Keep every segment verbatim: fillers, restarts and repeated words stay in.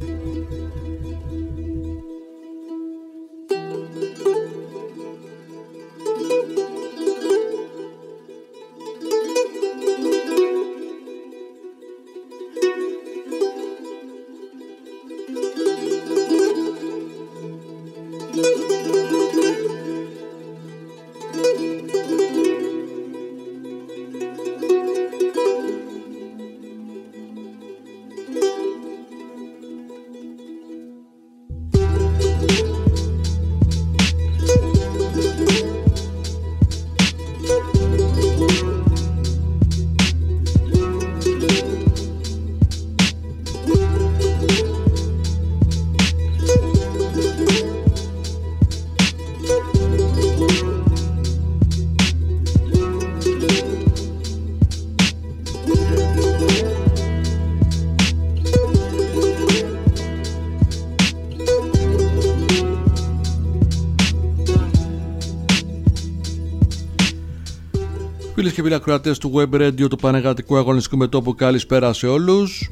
Φίλες και φίλοι ακροατές του Web Radio του Πανεγατικού Αγωνιστικού Μετώπου, καλησπέρα σε όλους.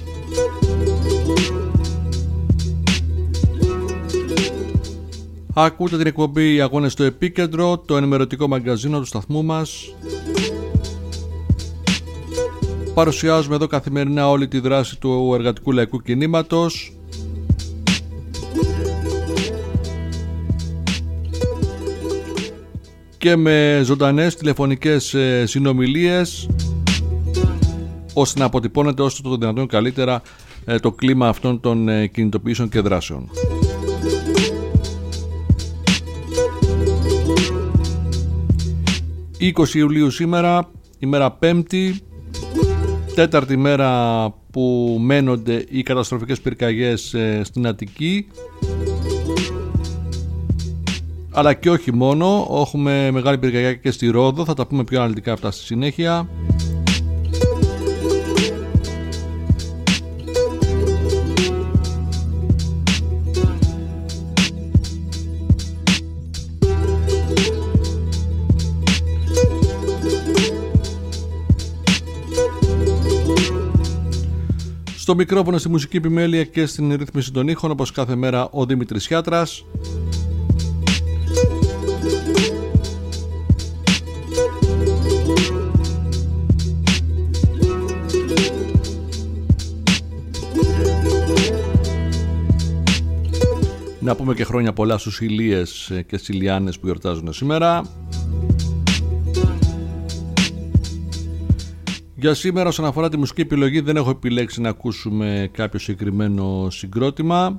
Ακούτε την εκπομπή Αγώνες στο Επίκεντρο, το ενημερωτικό μαγκαζίνο του σταθμού μας. Παρουσιάζουμε εδώ καθημερινά όλη τη δράση του εργατικού λαϊκού κινήματος. Και με ζωντανές τηλεφωνικές συνομιλίες, ώστε να αποτυπώνεται όσο το δυνατόν καλύτερα το κλίμα αυτών των κινητοποιήσεων και δράσεων. είκοσι Ιουλίου σήμερα, ημέρα Πέμπτη, τέταρτη μέρα που μένονται οι καταστροφικές πυρκαγιές στην Αττική. Αλλά και όχι μόνο, έχουμε μεγάλη πυρκαγιά και στη Ρόδο, θα τα πούμε πιο αναλυτικά αυτά στη συνέχεια. Στο μικρόφωνο, στη μουσική επιμέλεια και στην ρύθμιση των ήχων, όπως κάθε μέρα, ο Δημήτρης Χιάτρας. Να πούμε και χρόνια πολλά στους Ηλίες και στις Ηλιάνες που γιορτάζουν σήμερα. Για σήμερα, όσον αφορά τη μουσική επιλογή, δεν έχω επιλέξει να ακούσουμε κάποιο συγκεκριμένο συγκρότημα.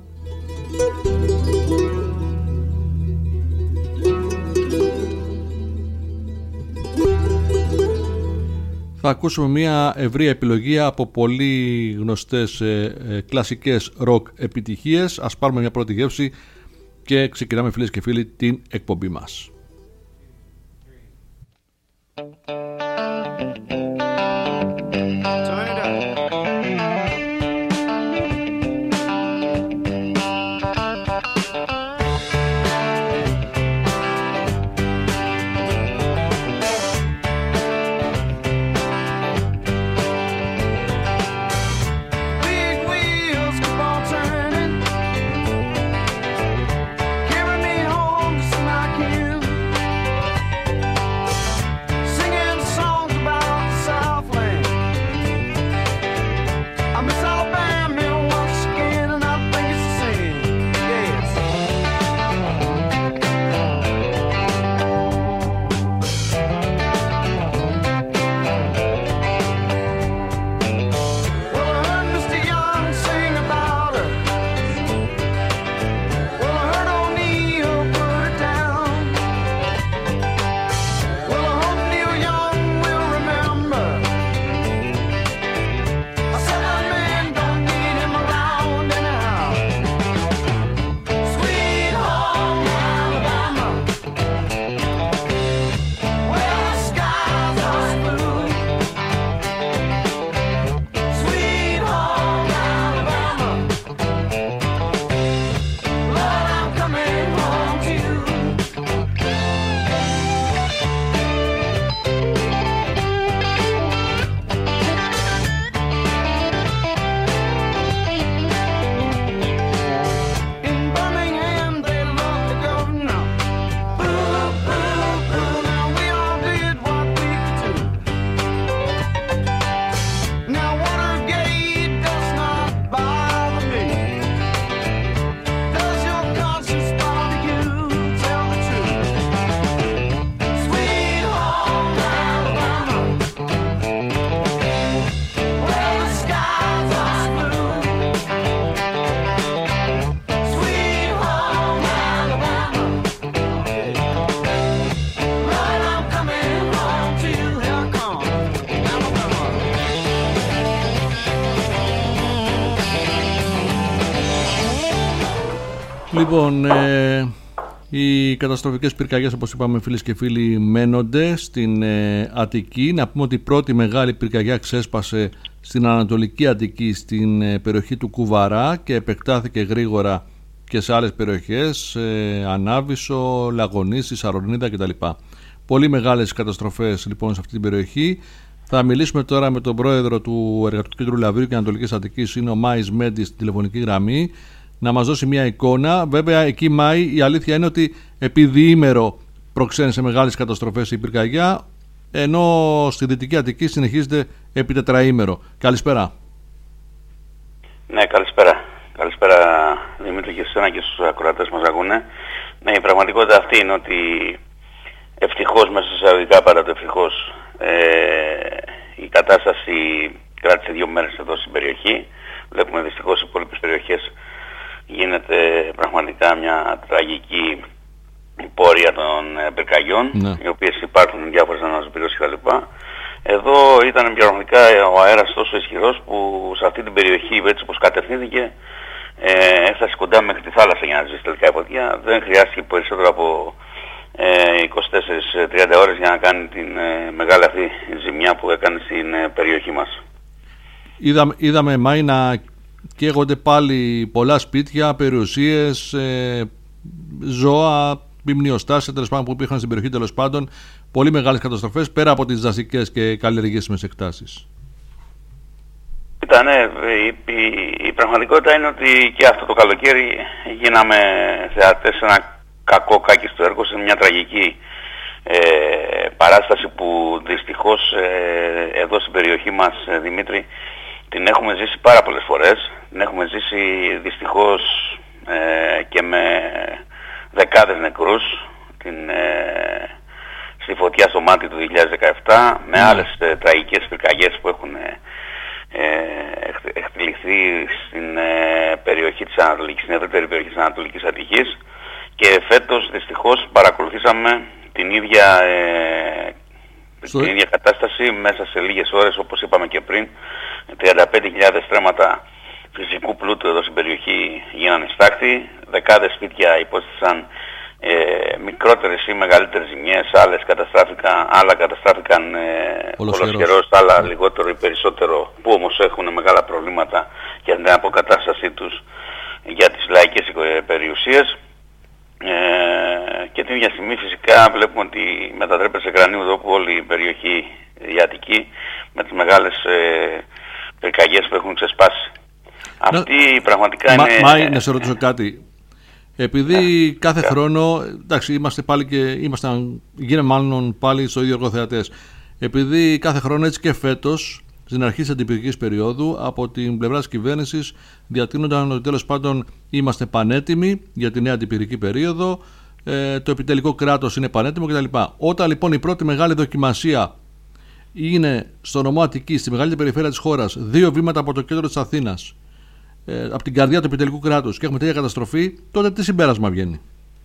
Θα ακούσουμε μια ευρεία επιλογή από πολύ γνωστές ε, ε, κλασικές ροκ επιτυχίες. Ας πάρουμε μια πρώτη γεύση και ξεκινάμε, φίλες και φίλοι, την εκπομπή μας. Carry me home to my kids. Λοιπόν, ε, οι καταστροφικές πυρκαγιές, όπως είπαμε φίλες και φίλοι, μένονται στην ε, Αττική. Να πούμε ότι η πρώτη μεγάλη πυρκαγιά ξέσπασε στην Ανατολική Αττική, στην ε, περιοχή του Κουβαρά, και επεκτάθηκε γρήγορα και σε άλλες περιοχές, ε, Ανάβησο, Λαγονίσι, Σαρονίδα κτλ. Πολύ μεγάλες καταστροφές λοιπόν σε αυτή την περιοχή. Θα μιλήσουμε τώρα με τον πρόεδρο του Εργατικού Κέντρου Λαβρίου και Ανατολικής Αττικής, είναι ο Μάης Μέντης, στην τηλεφωνική γραμμή, να μας δώσει μια εικόνα. Βέβαια, εκεί, Μάη, η αλήθεια είναι ότι επί διήμερο προξένησε μεγάλες καταστροφές η πυρκαγιά, ενώ στη Δυτική Αττική συνεχίζεται επί τετραήμερο. Καλησπέρα. Ναι, καλησπέρα. Καλησπέρα, Δημήτρη, και εσένα και στους ακροατές μας ακούνε. Ναι, η πραγματικότητα αυτή είναι ότι ευτυχώς, μέσα σε εισαγωγικά πάντα το ευτυχώς, ε, η κατάσταση κράτησε δύο μέρες εδώ στην περιοχή. Βλέπουμε δυστυχώς σε υπόλοιπες περιοχές γίνεται πραγματικά μια τραγική πορεία των πυρκαγιών, ναι, οι οποίες υπάρχουν διάφορες αναζωπηρώσεις κλπ. Εδώ ήταν πραγματικά ο αέρας τόσο ισχυρός που σε αυτή την περιοχή, έτσι όπως κατευθύνθηκε, ε, έφτασε κοντά μέχρι τη θάλασσα για να ζήσει τελικά η φωτιά. Δεν χρειάστηκε περισσότερο από ε, είκοσι τέσσερις με τριάντα ώρες για να κάνει την ε, μεγάλη αυτή ζημιά που έκανε στην ε, περιοχή μας. Είδαμε, είδαμε Μάη, να καίγονται πάλι πολλά σπίτια, περιουσίες, ε, ζώα, μνημειοστάσια τέλος πάντων που υπήρχαν στην περιοχή, τέλος πάντων. Πολύ μεγάλες καταστροφές πέρα από τις δασικές και καλλιεργήσιμες εκτάσεις. Ήταν, η, η, η πραγματικότητα είναι ότι και αυτό το καλοκαίρι γίναμε θεατές σε ένα κακό κάκιστο έργο, σε μια τραγική ε, παράσταση που δυστυχώς ε, εδώ στην περιοχή μας, ε, Δημήτρη, την έχουμε ζήσει πάρα πολλές φορές. Την έχουμε ζήσει δυστυχώς ε, και με δεκάδες νεκρούς την, ε, στη φωτιά στο Μάτι του δύο χιλιάδες δεκαεπτά, με mm. άλλες ε, τραγικές πυρκαγιές που έχουν ε, εκτελεχθεί στην ε, περιοχή της Ανατολικής, στην ευρύτερη περιοχή της Ανατολικής Αττικής, και φέτος δυστυχώς παρακολουθήσαμε την ίδια, ε, την ίδια κατάσταση μέσα σε λίγες ώρες, όπως είπαμε και πριν. τριάντα πέντε χιλιάδες στρέμματα φυσικού πλούτου εδώ στην περιοχή γίνανε στάχτη, δεκάδες σπίτια υπόστησαν ε, μικρότερες ή μεγαλύτερες ζημιές, άλλες καταστράφηκαν, άλλα καταστράφηκαν ε, ολοσχερώς, άλλα yeah. λιγότερο ή περισσότερο, που όμως έχουν μεγάλα προβλήματα για την αποκατάστασή τους για τις λαϊκές περιουσίες. Ε, και την ίδια στιγμή φυσικά βλέπουμε ότι μετατρέπεται σε κρανίου δόπου όλη η περιοχή η Αττική, με τις μεγάλες ε, πυρκαγιές που έχουν ξεσπάσει. Να, Αυτή πραγματικά μα, είναι... Μάη, να σε ρωτήσω κάτι. Επειδή yeah. κάθε yeah. χρόνο, εντάξει, είμαστε πάλι και ήμασταν, γίναμε μάλλον πάλι στο ίδιο εργοθεατές. Επειδή κάθε χρόνο, έτσι και φέτος, στην αρχή της αντιπυρικής περίοδου, από την πλευρά της κυβέρνησης διατείνονταν ότι τέλος πάντων είμαστε πανέτοιμοι για τη νέα αντιπυρική περίοδο, ε, το επιτελικό κράτος είναι πανέτοιμο κτλ. Όταν λοιπόν η πρώτη μεγάλη δοκιμασία είναι στο νομό Αττική, στη μεγαλύτερη περιφέρεια της χώρας, δύο βήματα από το κέντρο της Αθήνας, ε, από την καρδιά του επιτελικού κράτους, και έχουμε τέτοια καταστροφή, τότε τι συμπέρασμα βγαίνει?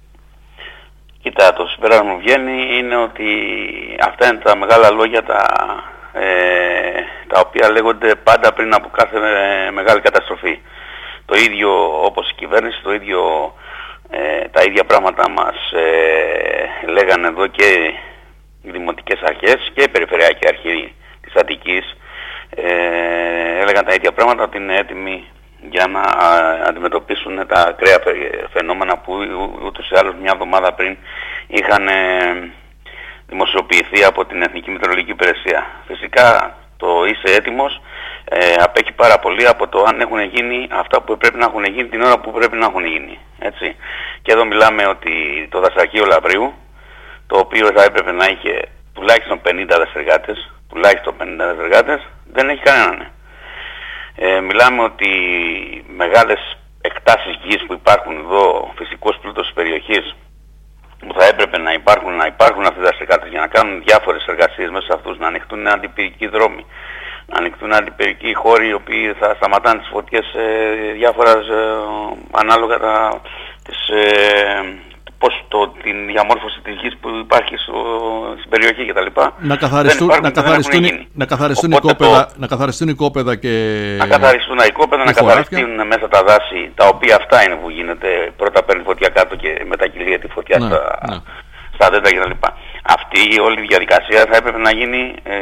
Κοίτα, το συμπέρασμα βγαίνει είναι ότι αυτά είναι τα μεγάλα λόγια, τα, ε, τα οποία λέγονται πάντα πριν από κάθε ε, μεγάλη καταστροφή. Το ίδιο όπως η κυβέρνηση, το ίδιο, ε, τα ίδια πράγματα μας ε, λέγανε εδώ και οι δημοτικές αρχές και η περιφερειακή αρχή της Αττικής. Ε, έλεγαν τα ίδια πράγματα, ότι είναι έτοιμοι για να αντιμετωπίσουν τα ακραία φαινόμενα που ούτως ή άλλως μια εβδομάδα πριν είχαν δημοσιοποιηθεί από την Εθνική Μετεωρολογική Υπηρεσία. Φυσικά το είσαι έτοιμος ε, απέχει πάρα πολύ από το αν έχουν γίνει αυτά που πρέπει να έχουν γίνει την ώρα που πρέπει να έχουν γίνει. Έτσι. Και εδώ μιλάμε ότι το δασαρχείο Λαβρίου, το οποίο θα έπρεπε να είχε τουλάχιστον πενήντα δασεργάτες, τουλάχιστον πενήντα δασεργάτες, δεν έχει κανέναν. Ε, μιλάμε ότι μεγάλες εκτάσεις γης που υπάρχουν εδώ, φυσικός πλούτος της περιοχής, που θα έπρεπε να υπάρχουν, να υπάρχουν αυτοί οι δασεργάτες για να κάνουν διάφορες εργασίες μέσα σε αυτούς, να ανοιχτούν αντιπυρικοί δρόμοι, να ανοιχτούν αντιπυρικοί χώροι οι οποίοι θα σταματάνε τις φωτιές ε, διάφορα ε, ανάλογα τα, τις, ε, πώς το, την διαμόρφωση της γης που υπάρχει στο, στην περιοχή κτλ. Να καθαριστούν, υπάρχουν, να καθαριστούν, να καθαριστούν, οικόπεδα, το, να καθαριστούν οικόπεδα και... Να καθαριστούν τα οικόπεδα, να καθαριστούν μέσα τα δάση, τα οποία αυτά είναι που γίνεται. Πρώτα παίρνει φωτιά κάτω και μετακυλεί τη φωτιά ναι, στα, ναι. στα δέντρα κτλ. Αυτή όλη η διαδικασία θα έπρεπε να γίνει ε,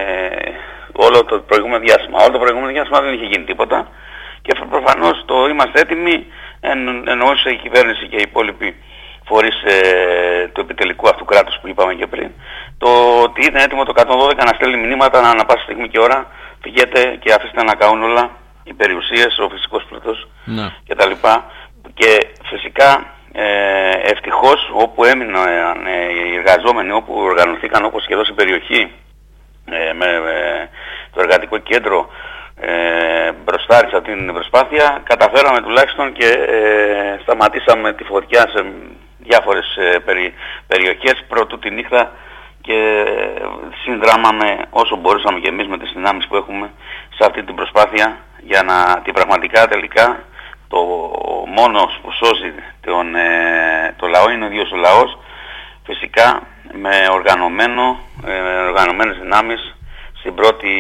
όλο το προηγούμενο διάστημα. Όλο το προηγούμενο διάστημα δεν είχε γίνει τίποτα και προφανώς το είμαστε έτοιμοι, εν, εννοούσε η κυβέρνηση και οι υπόλοιποι φορείς ε, του επιτελικού αυτού κράτους που είπαμε και πριν, το ότι ήταν έτοιμο το εκατόν δώδεκα να στέλνει μηνύματα να ανά πάσα στιγμή και ώρα φυγέτε και αφήστε να καούν όλα οι περιουσίες, ο φυσικός πλούτος ναι. κτλ. Και φυσικά ε, ευτυχώς όπου έμειναν ε, οι εργαζόμενοι, όπου οργανωθήκαν όπως και εδώ στην περιοχή ε, με ε, το εργατικό κέντρο ε, μπροστάρισα αυτή την προσπάθεια, καταφέραμε τουλάχιστον και ε, σταματήσαμε τη φωτιά σε διάφορες ε, περι, περιοχές πρώτου τη νύχτα και συνδράμαμε όσο μπορούσαμε και εμείς με τις δυνάμεις που έχουμε σε αυτή την προσπάθεια για να την πραγματικά τελικά το μόνος που σώζει τον, ε, το λαό είναι ο ίδιος ο λαός, φυσικά με οργανωμένο, ε, οργανωμένες δυνάμεις στην πρώτη,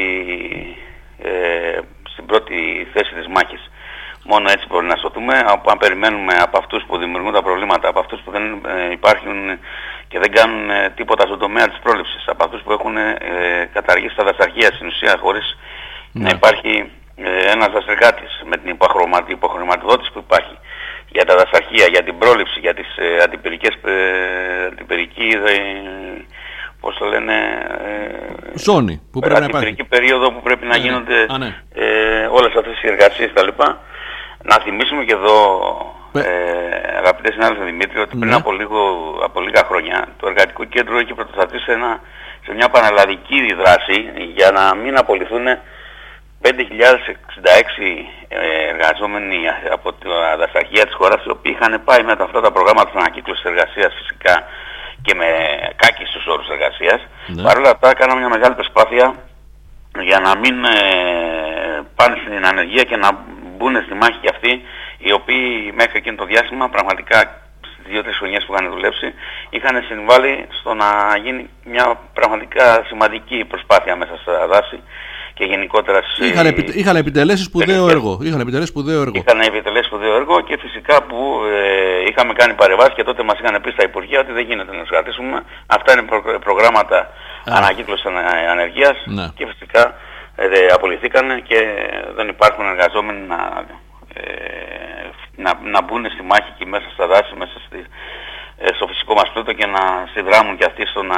ε, στην πρώτη θέση της μάχης. Μόνο έτσι μπορεί να σωθούμε. Αν περιμένουμε από αυτούς που δημιουργούν τα προβλήματα, από αυτούς που δεν ε, υπάρχουν και δεν κάνουν ε, τίποτα στον τομέα της πρόληψης, από αυτούς που έχουν ε, καταργήσει τα δασαρχεία στην ουσία χωρίς ναι. να υπάρχει ε, ένας δασεργάτης με την υποχρηματοδότηση που υπάρχει για τα δασαρχεία, για την πρόληψη, για τις ε, αντιπυρικές, ε, αντιπυρική, ε, πώς το λένε, ε, ζώνη που πρέπει να υπάρχει. Αντιπυρική περίοδο που πρέπει να ναι, γίνονται ναι. ναι. ε, όλες αυτές οι εργασίες κτλ. Να θυμίσουμε και εδώ, ε, αγαπητέ συνάδελφε Δημήτρη, ότι πριν ναι. από, λίγο, από λίγα χρόνια το εργατικό κέντρο έχει πρωτοστατήσει σε, σε μια πανελλαδική δράση για να μην απολυθούν πέντε χιλιάδες εξήντα έξι εργαζόμενοι από τα δασαρχεία της χώρας, οι οποίοι είχαν πάει με αυτά τα προγράμματα της ανακύκλωσης εργασίας φυσικά και με κάκιστους όρους εργασίας. Ναι. Παρ' όλα αυτά κάναμε μια μεγάλη προσπάθεια για να μην ε, πάνε στην ανεργία και να μπουν στη μάχη και αυτοί οι οποίοι μέχρι εκείνο το διάστημα πραγματικά στις δύο-τρεις χρονιές που είχαν δουλέψει είχαν συμβάλει στο να γίνει μια πραγματικά σημαντική προσπάθεια μέσα στα δάση και γενικότερα στις... Είχαν, επι... είχαν επιτελέσει σπουδαίο έργο. Είχαν επιτελέσει σπουδαίο έργο. Είχαν επιτελέσει σπουδαίο έργο και φυσικά που ε, είχαμε κάνει παρεμβάσεις και τότε μας είχαν πει στα Υπουργεία ότι δεν γίνεται να τους κρατήσουμε. Αυτά είναι προ... προγράμματα ανακύκλωσης ανεργίας ναι. και φυσικά ε, απολυθήκαν και δεν υπάρχουν εργαζόμενοι να, ε, να, να μπουν στη μάχη και μέσα στα δάση, μέσα στη, ε, στο φυσικό μας πλούτο και να συνδράμουν και αυτοί στο να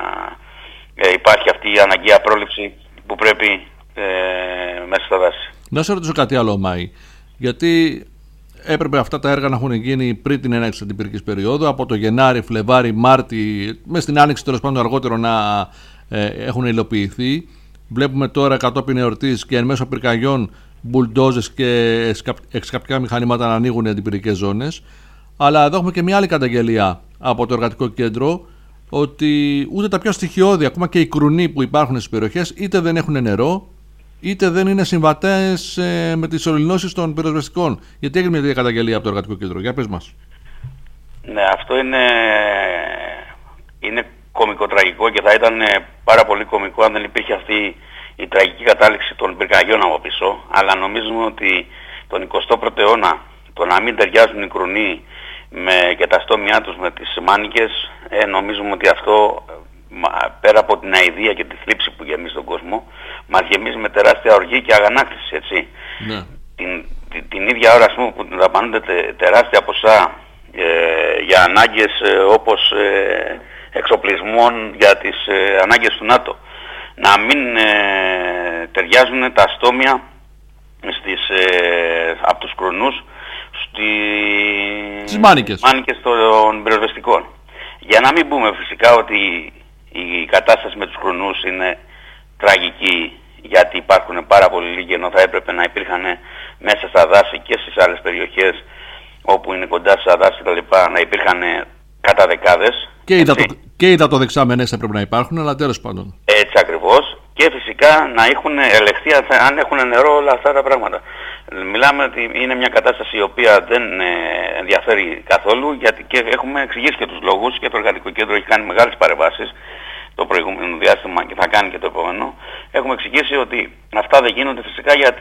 ε, υπάρχει αυτή η αναγκαία πρόληψη που πρέπει ε, μέσα στα δάση. Να σε ρωτήσω κάτι άλλο, Μάη, γιατί έπρεπε αυτά τα έργα να έχουν γίνει πριν την έναρξη της αντιπυρικής περίοδου, από το Γενάρη, Φλεβάρη, Μάρτι, μέσα στην Άνοιξη τέλος πάντων αργότερο να ε, έχουν υλοποιηθεί. Βλέπουμε τώρα κατόπιν εορτής και εν μέσω πυρκαγιών μπουλντόζες και εξκαπτικά μηχανήματα να ανοίγουν οι αντιπυρικές ζώνες. Αλλά εδώ έχουμε και μια άλλη καταγγελία από το εργατικό κέντρο, ότι ούτε τα πιο στοιχειώδη, ακόμα και οι κρουνοί που υπάρχουν στις περιοχές, είτε δεν έχουν νερό, είτε δεν είναι συμβατές ε, με τις ολυνώσεις των πυροσβεστικών. Γιατί έγινε μια τέτοια καταγγελία από το εργατικό κέντρο? Για πες μας. Ναι, αυτό είναι, είναι κωμικοτραγικό και θα ήταν πάρα πολύ κωμικό αν δεν υπήρχε αυτή η τραγική κατάληξη των πυρκαγιών από πίσω. Αλλά νομίζουμε ότι τον εικοστό πρώτο αιώνα το να μην ταιριάζουν οι κρουνοί με, και τα στόμια τους με τις μάνικες, ε, νομίζουμε ότι αυτό πέρα από την αηδία και τη θλίψη που γεμίζει τον κόσμο, μας γεμίζει με τεράστια οργή και αγανάκτηση, έτσι. Ναι. Την, την, την ίδια ώρα, ας πούμε, που δαπανούνται τε, τεράστια ποσά ε, για ανάγκες ε, όπως ε, εξοπλισμών για τις ε, ανάγκες του ΝΑΤΟ, να μην ε, ταιριάζουν τα αστόμια στις, ε, από τους κρουνούς στις μάνικες. μάνικες των πυροσβεστικών. Για να μην πούμε φυσικά ότι η κατάσταση με τους κρουνούς είναι τραγική, γιατί υπάρχουν πάρα πολύ λίγοι, ενώ θα έπρεπε να υπήρχαν μέσα στα δάση και στις άλλες περιοχές όπου είναι κοντά στα δάση τα λοιπά, να υπήρχαν κατά δεκάδες. Και είδα, το, και είδα το δεξάμενες θα πρέπει να υπάρχουν, αλλά τέλος πάντων. Έτσι ακριβώς. Και φυσικά να έχουν ελεγχθεί αν έχουν νερό όλα αυτά τα πράγματα. μιλάμε ότι είναι μια κατάσταση η οποία δεν ε, ενδιαφέρει καθόλου, γιατί και έχουμε εξηγήσει και τους λόγους και το Εργατικό Κέντρο έχει κάνει μεγάλες παρεμβάσεις το προηγούμενο διάστημα και θα κάνει και το επόμενο. Έχουμε εξηγήσει ότι αυτά δεν γίνονται φυσικά γιατί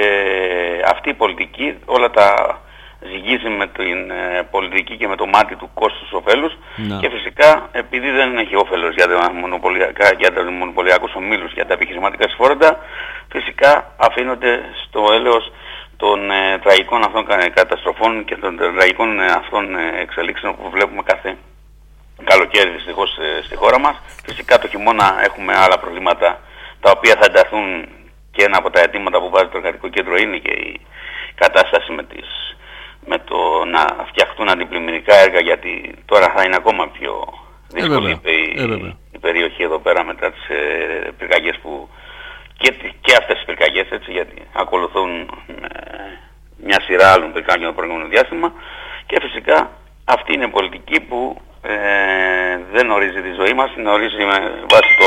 ε, αυτή η πολιτική όλα τα ζυγίζει με την ε, πολιτική και με το μάτι του κόστους ωφέλους ναι. και φυσικά επειδή δεν έχει όφελος για τα μονοπωλιακά, για τα μονοπωλιακούς ομίλους, για τα επιχειρηματικά συμφέροντα, φυσικά αφήνονται στο έλεος των ε, τραγικών αυτών καταστροφών και των τραγικών ε, αυτών ε, εξελίξεων που βλέπουμε κάθε καλοκαίρι δυστυχώς ε, στη χώρα μας. Φυσικά το χειμώνα έχουμε άλλα προβλήματα τα οποία θα ενταθούν και ένα από τα αιτήματα που βάζει το Εργατικό Κέντρο είναι και η κατάσταση με, τις, με το να φτιαχτούν αντιπλημμυρικά έργα, γιατί τώρα θα είναι ακόμα πιο δύσκολη ε, η, ε, η περιοχή εδώ πέρα μετά τις ε, πυρκαγιές που και, και αυτές τις πυρκαγιές, έτσι, γιατί ακολουθούν ε, μια σειρά άλλων πυρκαγιών το προηγούμενο διάστημα και φυσικά αυτή είναι η πολιτική που ε, δεν ορίζει τη ζωή μας, την ορίζει με βάση το,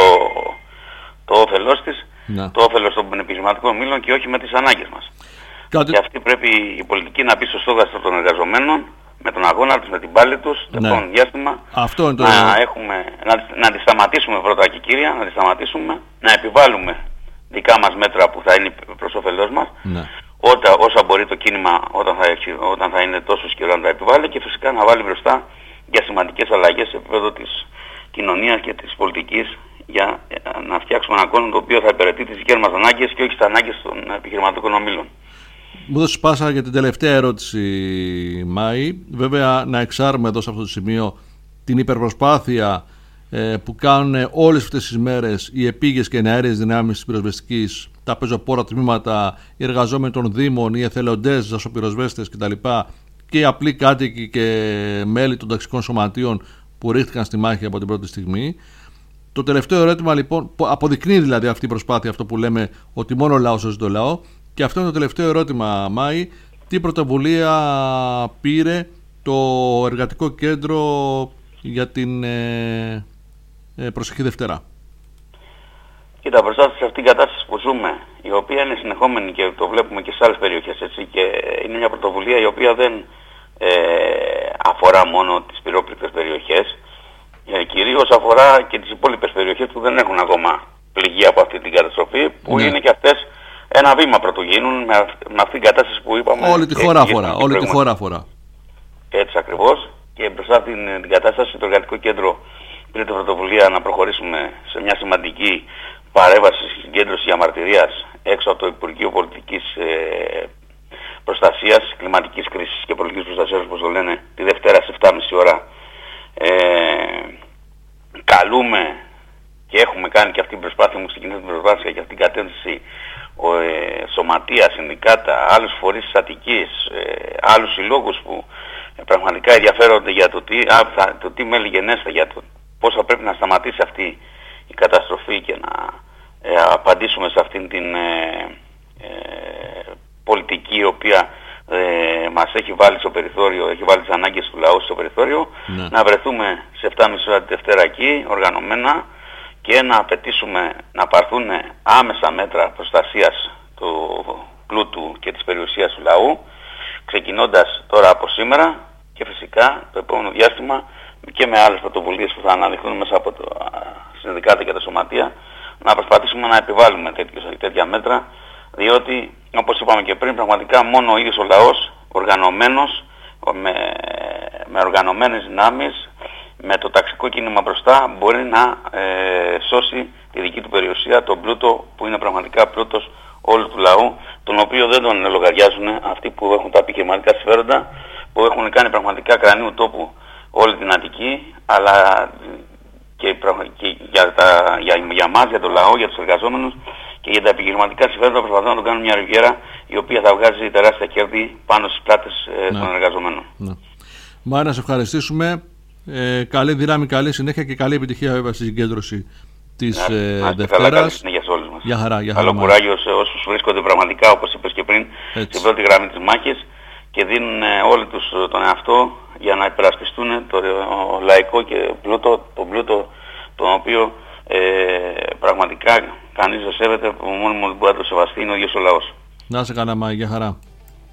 το όφελός της, να. το όφελος των επιχειρηματικών ομίλων και όχι με τις ανάγκες μας. Κάτι... Και αυτή πρέπει η πολιτική να πει στο στόχαστρο των εργαζομένων, με τον αγώνα τους, με την πάλη τους, το ναι. επόμενο διάστημα, Αυτό είναι το... να, έχουμε, να, να τη σταματήσουμε πρώτα και κύρια, να τη σταματήσουμε, να επιβάλλουμε δικά μας μέτρα που θα είναι προς όφελός μας, ναι. Ότα, όσα μπορεί το κίνημα όταν θα, έχει, όταν θα είναι τόσο ισχυρό να τα επιβάλλει και φυσικά να βάλει μπροστά για σημαντικές αλλαγές σε επίπεδο της κοινωνίας και της πολιτικής για να φτιάξουμε ένα κόσμο το οποίο θα υπηρετεί τις δικές μας ανάγκες και όχι τις ανάγκες των επιχειρηματικών ομίλων. Μου δώσεις πάσα για την τελευταία ερώτηση, Μάη. Βέβαια να εξάρουμε εδώ σε αυτό το σημείο την υπερπροσπάθεια ε, που κάνουν όλες αυτές τις μέρες οι επίγειες και εναέριες δυνάμεις της πυροσβεστικής, τα πεζοπόρα τμήματα, οι εργαζόμενοι των δήμων, οι εθελοντές, οι δασοπυροσβέστες κτλ. Και οι απλοί κάτοικοι και μέλη των ταξικών σωματείων που ρίχτηκαν στη μάχη από την πρώτη στιγμή. Το τελευταίο ερώτημα λοιπόν, αποδεικνύει δηλαδή αυτή η προσπάθεια, αυτό που λέμε ότι μόνο ο λαός σώζει το λαό. Και αυτό είναι το τελευταίο ερώτημα, Μάη. Τι πρωτοβουλία πήρε το Εργατικό Κέντρο για την ε, ε, προσεχή Δευτέρα? Κοίτα, μπροστά σε αυτήν την κατάσταση που ζούμε, η οποία είναι συνεχόμενη και το βλέπουμε και σε άλλες περιοχές, έτσι, και είναι μια πρωτοβουλία η οποία δεν ε, αφορά μόνο τις πυρόπληκτες περιοχές, ε, κυρίως αφορά και τις υπόλοιπες περιοχές που δεν έχουν ακόμα πληγεί από αυτή την καταστροφή, που ναι. είναι και αυτές ένα βήμα πρωτογίνουν με, με αυτήν την κατάσταση που είπαμε. Όλη τη χώρα αφορά. Όλη τη χώρα αφορά. Έτσι ακριβώς. Και μπροστά από την, την κατάσταση, το Εργατικό Κέντρο πήρε την πρωτοβουλία να προχωρήσουμε σε μια σημαντική παρέμβαση συγκέντρωση διαμαρτυρίας έξω από το Υπουργείο Πολιτικής ε, Προστασίας, Κλιματικής Κρίσης και Πολιτικής Προστασίας, όπως το λένε, τη Δευτέρα στις επτά και μισή ώρα. Ε, καλούμε και έχουμε κάνει και αυτή την προσπάθεια, μου ξεκινήσει την προσπάθεια και αυτή την κατεύθυνση ε, σωματεία, συνδικάτα, άλλους φορείς της Αττικής, ε, άλλους συλλόγους που ε, πραγματικά ενδιαφέρονται για το τι, α, θα, το τι μέλη γενέστε, για το πώς θα πρέπει να σταματήσει αυτή η καταστροφή και να ε, απαντήσουμε σε αυτήν την ε, ε, πολιτική η οποία ε, μας έχει βάλει στο περιθώριο, έχει βάλει τις ανάγκες του λαού στο περιθώριο, ναι. να βρεθούμε σε επτά και μισή ώρα τη Δευτέρα εκεί, οργανωμένα, και να απαιτήσουμε να πάρθουν άμεσα μέτρα προστασίας του πλούτου και της περιουσίας του λαού, ξεκινώντας τώρα από σήμερα και φυσικά το επόμενο διάστημα και με άλλες πρωτοβουλίες που θα αναδειχθούν μέσα από το συνδικάτα και τα σωματεία, να προσπαθήσουμε να επιβάλλουμε τέτοιες, τέτοια μέτρα, διότι όπως είπαμε και πριν, πραγματικά μόνο ο ίδιος ο λαός, οργανωμένος, με, με οργανωμένες δυνάμεις, με το ταξικό κίνημα μπροστά, μπορεί να ε, σώσει τη δική του περιουσία, τον πλούτο που είναι πραγματικά πλούτος όλου του λαού, τον οποίο δεν τον λογαριάζουν αυτοί που έχουν τα επιχειρηματικά συμφέροντα, που έχουν κάνει πραγματικά κρανίου τόπου όλη την Αττική, αλλά και, και για, τα, για, για μας, για το λαό, για τους εργαζόμενους και για τα επιχειρηματικά συμφέροντα προσπαθούν να τον κάνουν μια ριβιέρα η οποία θα βγάζει τεράστια κέρδη πάνω στις πλάτες ε, ναι. των εργαζομένων. Ναι. Μάη, να σε ευχαριστήσουμε. Ε, καλή δύναμη, καλή συνέχεια και καλή επιτυχία βέβαια στη συγκέντρωση της ε, Δευτέρας. Καλή συνέχεια σε όλους μας. Για χαρά, για Καλό κουράγιο σε όσους βρίσκονται πραγματικά, όπως είπες και πριν, έτσι, στην πρώτη γραμμή της μάχης και δίνουν ε, όλοι τους τον εαυτό για να υπερασπιστούν το ε, λαϊκό και πλούτο, τον πλούτο τον οποίο ε, πραγματικά κανείς δεν σέβεται, που μόνο μπορεί να το σεβαστεί είναι ο ίδιος ο λαός. Να σε καλά, Μάη, για χαρά.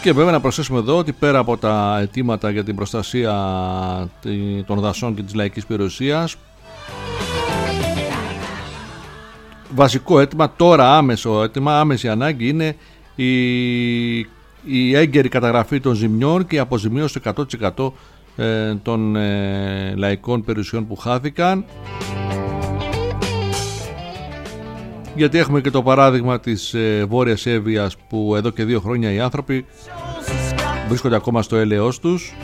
Και βέβαια να προσθέσουμε εδώ ότι πέρα από τα αιτήματα για την προστασία των δασών και της λαϊκής περιουσίας, βασικό αίτημα, τώρα άμεσο αίτημα, άμεση ανάγκη είναι η, η έγκαιρη καταγραφή των ζημιών και η αποζημίωση εκατό τοις εκατό ε, των ε, λαϊκών περιουσιών που χάθηκαν. Γιατί έχουμε και το παράδειγμα της ε, Βόρειας Εύβοιας, που εδώ και δύο χρόνια οι άνθρωποι βρίσκονται ακόμα στο έλεος τους.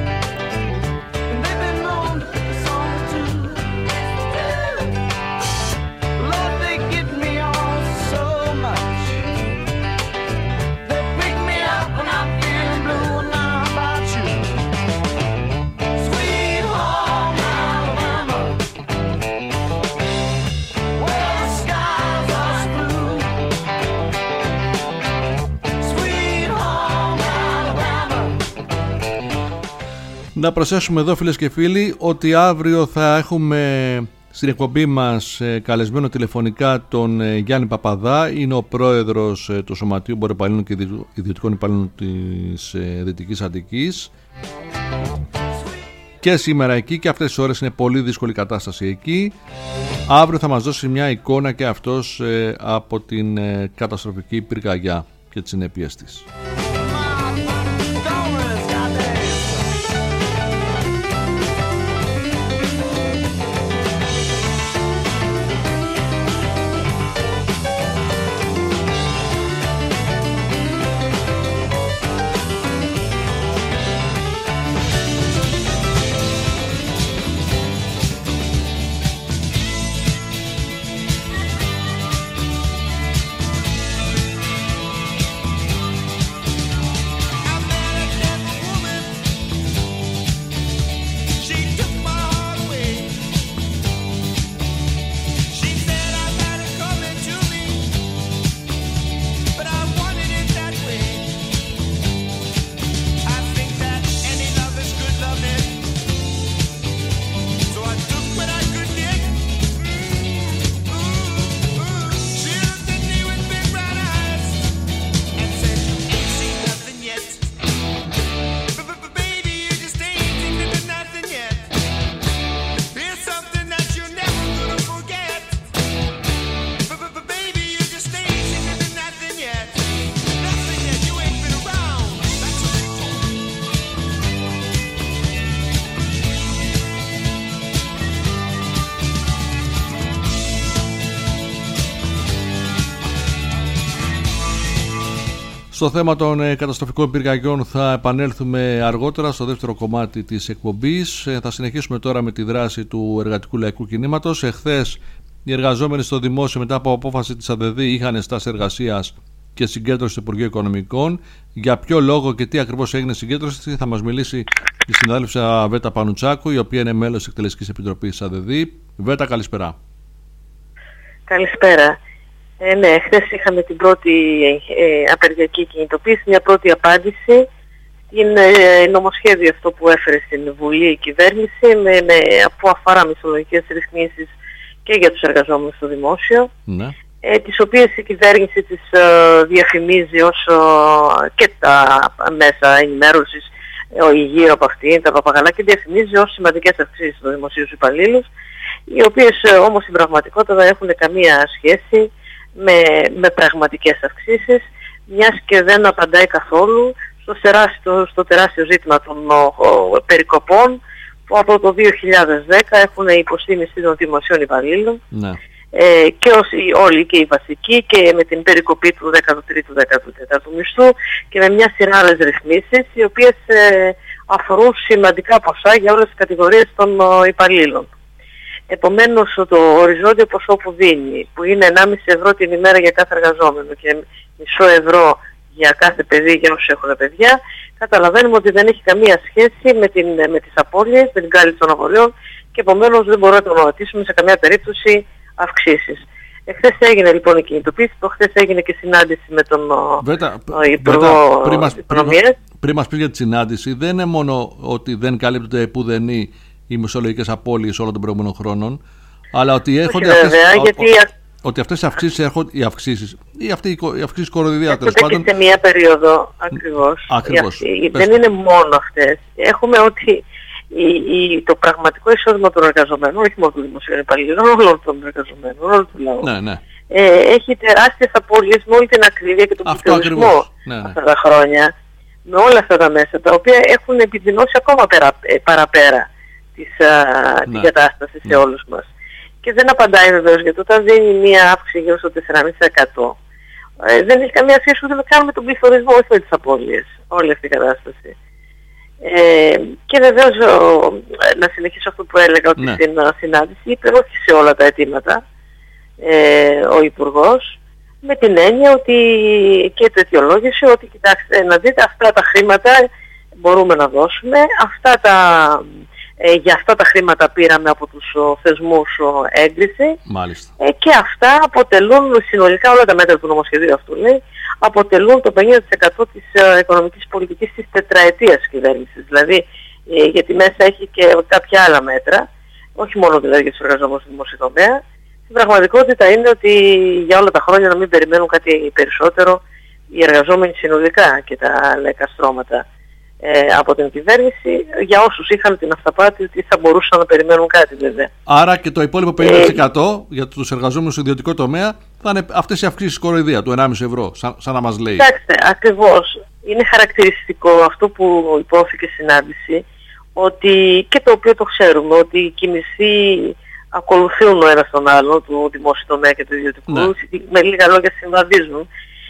Να προσθέσουμε εδώ, φίλες και φίλοι, ότι αύριο θα έχουμε στην εκπομπή μας καλεσμένο τηλεφωνικά τον Γιάννη Παπαδά. Είναι ο πρόεδρος του Σωματείου Εμποροπαλλήλων και Ιδιωτικών Υπαλλήλων της Δυτικής Αττικής. Και σήμερα εκεί, και αυτές τις ώρες είναι πολύ δύσκολη κατάσταση εκεί. Αύριο θα μας δώσει μια εικόνα και αυτός από την καταστροφική πυρκαγιά και τις συνέπειες της. Στο θέμα των ε, καταστροφικών πυρκαγιών θα επανέλθουμε αργότερα στο δεύτερο κομμάτι της εκπομπής. Ε, θα συνεχίσουμε τώρα με τη δράση του Εργατικού Λαϊκού Κινήματος. Εχθές οι εργαζόμενοι στο δημόσιο, μετά από απόφαση της ΑΔΕΔ, είχαν στάση εργασίας και συγκέντρωση στο Υπουργείο Οικονομικών. Για ποιο λόγο και τι ακριβώς έγινε συγκέντρωση θα μας μιλήσει η συνάδελφα Βέτα Πανουτσάκου, η οποία είναι μέλος της Εκτελεστικής Επιτροπής της ΑΔΕΔ. Βέτα, καλησπέρα. Καλησπέρα. Ε, ναι, χθες είχαμε την πρώτη ε, απεργιακή κινητοποίηση, μια πρώτη απάντηση στην ε, νομοσχέδιο αυτό που έφερε στην Βουλή η κυβέρνηση, με, με, που αφορά μισθολογικές ρυθμίσεις και για τους εργαζόμενους στο δημόσιο, ναι. ε, τις οποίες η κυβέρνηση τις ε, διαφημίζει όσο και τα μέσα ενημέρωσης, ε, γύρω από αυτήν, τα παπαγαλάκια, διαφημίζει ως σημαντικές αυξήσεις στους δημοσίους υπαλλήλους, οι οποίες ε, όμως στην πραγματικότητα δεν έχουν καμία σχέση με, με πραγματικές αυξήσεις, μιας και δεν απαντάει καθόλου στο τεράστιο, στο τεράστιο ζήτημα των ο, ο, περικοπών που από το δύο χιλιάδες δέκα έχουν υποστεί μισθοί των δημοσίων υπαλλήλων, ναι. ε, και όσοι, όλοι και οι βασικοί, και με την περικοπή του δέκατου τρίτου δέκατου τέταρτου μισθού και με μια σειρά άλλες ρυθμίσεις, οι οποίες ε, αφορούν σημαντικά ποσά για όλες τις κατηγορίες των ο, υπαλλήλων. Επομένως το οριζόντιο ποσό που δίνει, που είναι ενάμιση ευρώ την ημέρα για κάθε εργαζόμενο και μισό ευρώ για κάθε παιδί, για όσους έχουν παιδιά, καταλαβαίνουμε ότι δεν έχει καμία σχέση με, την, με τις απώλειες, με την κάλυψη των απολειών, και επομένως δεν μπορούμε να το ονοματίσουμε σε καμία περίπτωση αυξήσεις. Εχθές έγινε λοιπόν η κινητοποίηση, προχθές έγινε και συνάντηση με τον Βέτα, Υπουργό Οικονομίας. Πριν μας πεις για τη συνάντηση, δεν είναι μόνο ότι δεν καλύπτονται επουδενή οι μισθολογικές απώλειες όλων των προηγούμενων χρόνων, αλλά ότι έρχονται όχι, βέβαια, αυτές, γιατί... ότι αυτές οι αυξήσεις έρχονται, οι αυξήσεις, ή αυτή η αυξήσεις κοροϊδία τέλος πάντων. Σε μία περίοδο ακριβώς. Ακριβώς. Δεν είναι μόνο αυτές. Έχουμε ότι η, η, το πραγματικό εισόδημα των εργαζομένων, όχι μόνο του δημοσίου υπαλλήλων, όλων των εργαζομένων, όλων του λαού, ναι, ναι. Ε, έχει τεράστιες απώλειες με όλη την ακρίβεια και τον πληθωρισμό ναι, ναι. αυτά τα χρόνια, με όλα αυτά τα μέσα, τα οποία έχουν επιδεινώσει ακόμα πέρα, παραπέρα της, α, ναι. την κατάσταση σε ναι. όλους μας. Και δεν απαντάει βεβαίως, γιατί όταν δίνει μία αύξηση γύρω στο τέσσερα κόμμα πέντε τοις εκατό ε, δεν έχει καμία σχέση ούτε με κάνουμε τον πληθωρισμό, όχι με τις απώλειες, όλη αυτή η κατάσταση. Ε, και βεβαίως να συνεχίσω αυτό που έλεγα, ότι ναι. στην συνάντηση είπε όχι σε όλα τα αιτήματα ε, ο Υπουργός, με την έννοια ότι και το αιτιολόγησε ότι κοιτάξτε να δείτε, αυτά τα χρήματα μπορούμε να δώσουμε, αυτά τα, ε, για αυτά τα χρήματα πήραμε από τους ο, θεσμούς ο, έγκριση. Μάλιστα. Ε, και αυτά αποτελούν συνολικά, όλα τα μέτρα του νομοσχεδίου αυτού λέει, αποτελούν το πενήντα τοις εκατό της ε, οικονομικής πολιτικής της τετραετίας κυβέρνησης. Δηλαδή ε, γιατί μέσα έχει και κάποια άλλα μέτρα, όχι μόνο δηλαδή για τους εργαζόμενους του δημοσίου τομέα. Στην πραγματικότητα είναι ότι για όλα τα χρόνια να μην περιμένουν κάτι περισσότερο οι εργαζόμενοι συνολικά και τα λαϊκά στρώματα ε, από την κυβέρνηση, για όσους είχαν την αυταπάτη ότι θα μπορούσαν να περιμένουν κάτι βέβαια. Άρα και το υπόλοιπο πενήντα τοις εκατό ε, για τους εργαζόμενους στο ιδιωτικό τομέα θα είναι αυτές οι αυξήσεις κοροϊδία του ενάμιση ευρώ, σαν, σαν να μας λέει. Κοιτάξτε, ακριβώς. Είναι χαρακτηριστικό αυτό που υπόθηκε στη συνάντηση, ότι και το οποίο το ξέρουμε, ότι οι κινησοί ακολουθούν ο ένας τον άλλο, του δημόσιου τομέα και του ιδιωτικού, ναι. με λίγα λόγια συμβαδίζουν.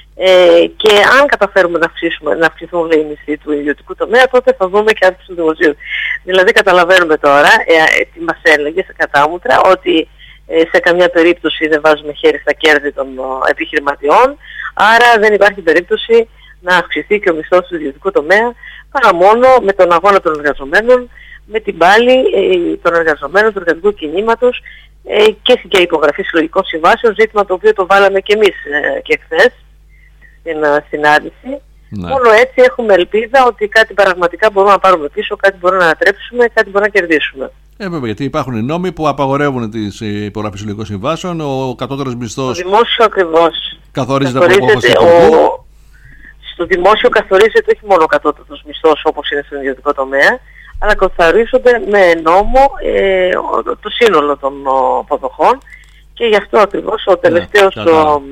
Ε, και αν καταφέρουμε να, αυξήσουμε, να αυξηθούν οι μισθοί του ιδιωτικού τομέα, τότε θα δούμε και αύξηση του δημοσίου. Δηλαδή καταλαβαίνουμε τώρα, ε, τι μας έλεγε σε κατάμουτρα, ότι ε, σε καμιά περίπτωση δεν βάζουμε χέρι στα κέρδη των ε, επιχειρηματιών, άρα δεν υπάρχει περίπτωση να αυξηθεί και ο μισθός του ιδιωτικού τομέα, παρά μόνο με τον αγώνα των εργαζομένων, με την πάλη ε, των εργαζομένων του εργατικού κινήματος ε, και για υπογραφή συλλογικών συμβάσεων, ζήτημα το οποίο το βάλαμε και εμείς ε, και χθες στην uh, συνάντηση. Ναι. Μόνο έτσι έχουμε ελπίδα ότι κάτι πραγματικά μπορούμε να πάρουμε πίσω, κάτι μπορούμε να ανατρέψουμε, κάτι μπορούμε να κερδίσουμε. Ε, βέβαια, γιατί υπάρχουν οι νόμοι που απαγορεύουν τις υπογραφές συλλογικών συμβάσεων, ο κατώτερος μισθός. Στο δημόσιο ακριβώς. Καθορίζεται από απόφαση του Υπουργού. Στο δημόσιο καθορίζεται όχι μόνο ο κατώτερος μισθός όπως είναι στον ιδιωτικό τομέα, αλλά καθορίζονται με νόμο ε, το σύνολο των αποδοχών και γι' αυτό ακριβώς ο τελευταίος ναι, ο,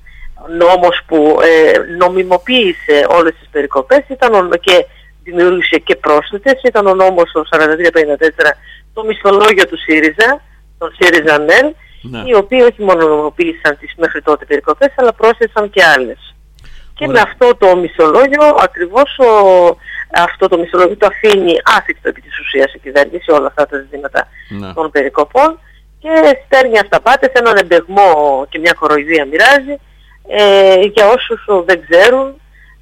νόμος που ε, νομιμοποίησε όλες τις περικοπές ήταν ο, και δημιούργησε και πρόσθετες, ήταν ο νόμος το σαράντα τρία πενήντα τέσσερα, το μισθολόγιο του ΣΥΡΙΖΑ, τον ΣΥΡΙΖΑ ΝΕΛ, ναι. οι οποίοι όχι μόνο νομιμοποίησαν τις μέχρι τότε περικοπές, αλλά πρόσθεσαν και άλλες. Και με αυτό το μισθολόγιο, ακριβώς ο, αυτό το μισθολόγιο το αφήνει άφικτο επί της ουσίας η κυβέρνηση όλα αυτά τα ζητήματα ναι. των περικοπών και στέλνει αυταπάτες, έναν εμπεγμό και μια κοροϊδία μοιράζει ε, για όσους δεν ξέρουν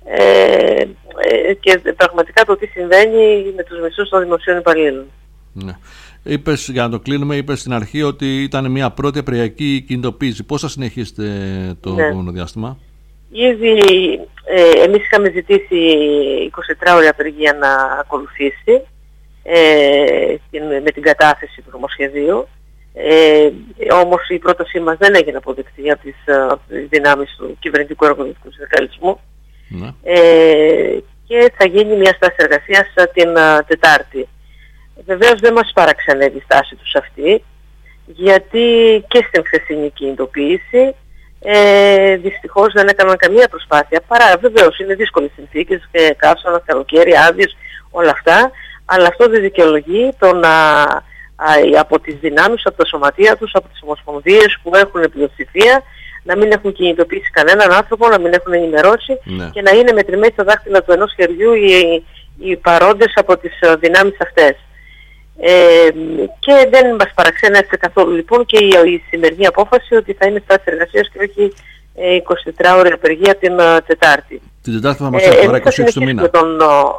ε, ε, και πραγματικά το τι συμβαίνει με τους μισθούς των δημοσίων υπαλλήλων. Ναι. Είπες, για να το κλείνουμε, είπες στην αρχή ότι ήταν μια πρώτη απεργιακή κινητοποίηση. Πώς θα συνεχίσετε το ναι. επόμενο διάστημα? Ήδη ε, εμείς είχαμε ζητήσει εικοσιτετράωρη απεργία να ακολουθήσει ε, με την κατάθεση του νομοσχεδίου. Ε, όμως η πρότασή μας δεν έγινε αποδεκτή από τις, από τις δυνάμεις του κυβερνητικού εργοδοτικού συνδικαλισμού ναι. ε, και θα γίνει μια στάση εργασίας την uh, Τετάρτη. Βεβαίως δεν μας παραξενεύει η στάση τους αυτή, γιατί και στην χθεσινή κινητοποίηση ε, δυστυχώς δεν έκαναν καμία προσπάθεια, παρά βεβαίως είναι δύσκολες συνθήκες και καύσωνα, καλοκαίρι, άδειες, όλα αυτά, αλλά αυτό δεν δικαιολογεί το να από τις δυνάμεις, από τα σωματεία τους, από τις ομοσπονδίες που έχουν πλειοψηφία, να μην έχουν κινητοποιήσει κανέναν άνθρωπο, να μην έχουν ενημερώσει ναι. και να είναι μετρημένοι στα δάχτυλα του ενός χεριού οι, οι παρόντες από τις δυνάμεις αυτές. Ε, και δεν μας παραξένευσε καθόλου λοιπόν και η, η σημερινή απόφαση ότι θα είναι στάση εργασίας και όχι ε, εικοσιτετράωρη απεργία την uh, Τετάρτη. Την Τετάρτη θα μας έρθει τώρα είκοσι έξι του μήνα. Τον, uh,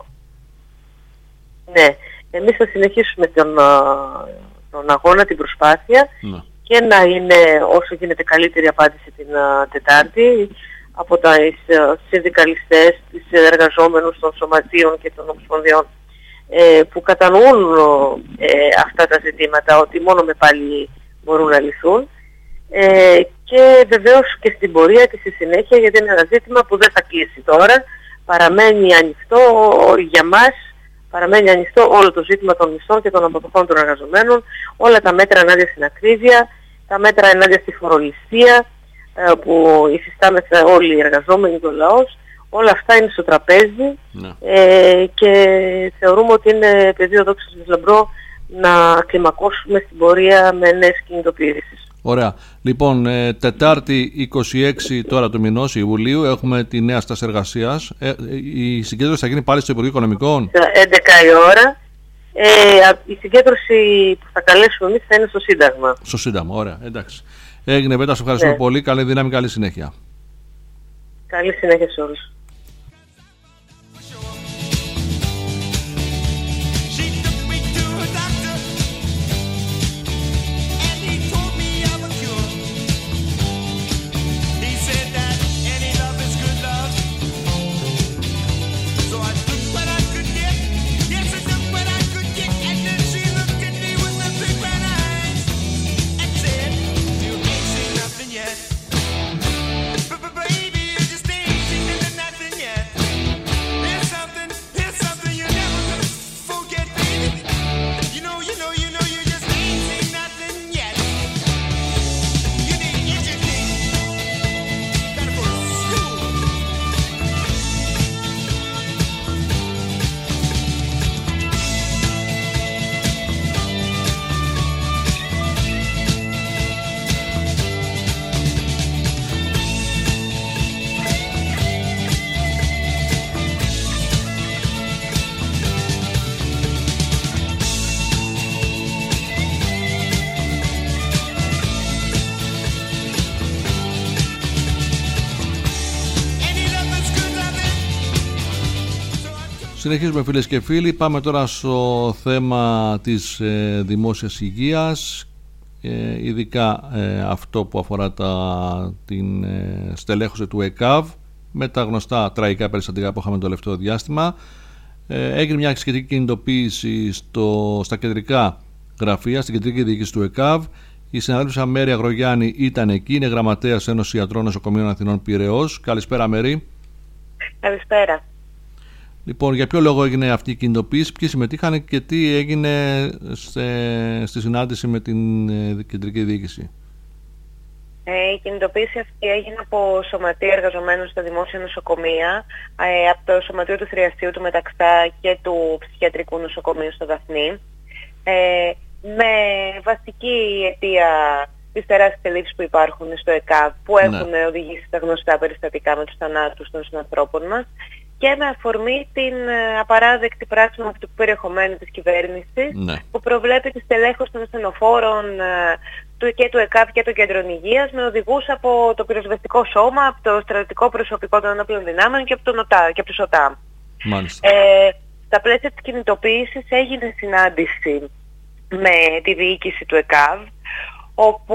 ναι. Εμείς θα συνεχίσουμε τον, τον αγώνα, την προσπάθεια ναι. και να είναι όσο γίνεται καλύτερη απάντηση την uh, Τετάρτη από τα uh, συνδικαλιστές, τις εργαζόμενους των σωματείων και των ομοσπονδιών ε, που κατανοούν ε, αυτά τα ζητήματα ότι μόνο με πάλι μπορούν να λυθούν Ε, και βεβαίως και στην πορεία και στη συνέχεια, γιατί είναι ένα ζήτημα που δεν θα κλείσει τώρα. Παραμένει ανοιχτό για μας, παραμένει ανοιχτό όλο το ζήτημα των μισθών και των αποδοχών των εργαζομένων, όλα τα μέτρα ενάντια στην ακρίβεια, τα μέτρα ενάντια στη φορολιστία που υφιστάμεθα όλοι οι εργαζόμενοι, το λαός, όλα αυτά είναι στο τραπέζι, ναι. ε, και θεωρούμε ότι είναι πεδίο δόξης λαμπρό να κλιμακώσουμε στην πορεία με νέες κινητοποιήσεις. Ωραία. Λοιπόν, ε, Τετάρτη είκοσι έξι τώρα του μηνός Ιουλίου έχουμε τη νέα στάση εργασίας. Ε, η συγκέντρωση θα γίνει πάλι στο Υπουργείο Οικονομικών. έντεκα η ώρα. Ε, η συγκέντρωση που θα καλέσουμε εμείς θα είναι στο Σύνταγμα. Στο Σύνταγμα, ωραία. Εντάξει. Έγινε, Βέτα, σε ευχαριστούμε, ναι, πολύ. Καλή δύναμη, καλή συνέχεια. Καλή συνέχεια σε όλους. Συνεχίζουμε, φίλες και φίλοι. Πάμε τώρα στο θέμα της ε, δημόσιας υγείας, ε, ειδικά ε, αυτό που αφορά τα, την ε, στελέχωση του ΕΚΑΒ με τα γνωστά τραγικά περιστατικά που είχαμε το τελευταίο διάστημα. Ε, έγινε μια σχετική κινητοποίηση στο, στα κεντρικά γραφεία, στην κεντρική διοίκηση του ΕΚΑΒ. Η συναδέλφισσα Μέρη Αγρογιάννη ήταν εκεί, είναι γραμματέας Ένωση Ιατρών Νοσοκομείων Αθηνών Πειραιώς. Καλησπέρα, Μέρη. Καλησπέρα. Λοιπόν, για ποιο λόγο έγινε αυτή η κινητοποίηση, ποιοι συμμετείχαν και τι έγινε σε, στη συνάντηση με την ε, κεντρική διοίκηση? Ε, η κινητοποίηση αυτή έγινε από Σωματεία Εργαζομένων στα Δημόσια Νοσοκομεία, ε, από το Σωματείο του Θριαστείου του Μεταξτά και του Ψυχιατρικού Νοσοκομείου στο Δαφνί, ε, με βασική αιτία τις τεράστιες ελλείψεις που υπάρχουν στο ΕΚΑΒ, που έχουν ναι. οδηγήσει στα γνωστά περιστατικά με τους θανάτους των συνανθρώπων μας, και με αφορμή την απαράδεκτη πράξη αυτού του περιεχομένου της κυβέρνησης, ναι. που προβλέπει τη στελέχωση των ασθενοφόρων του και του ΕΚΑΒ και των κέντρων υγείας με οδηγούς από το πυροσβεστικό σώμα, από το στρατιωτικό προσωπικό των ενόπλων δυνάμεων και από τον ΟΤΑ, και από τους ΟΤΑ. Ε, στα πλαίσια της κινητοποίησης έγινε συνάντηση με τη διοίκηση του ΕΚΑΒ, όπου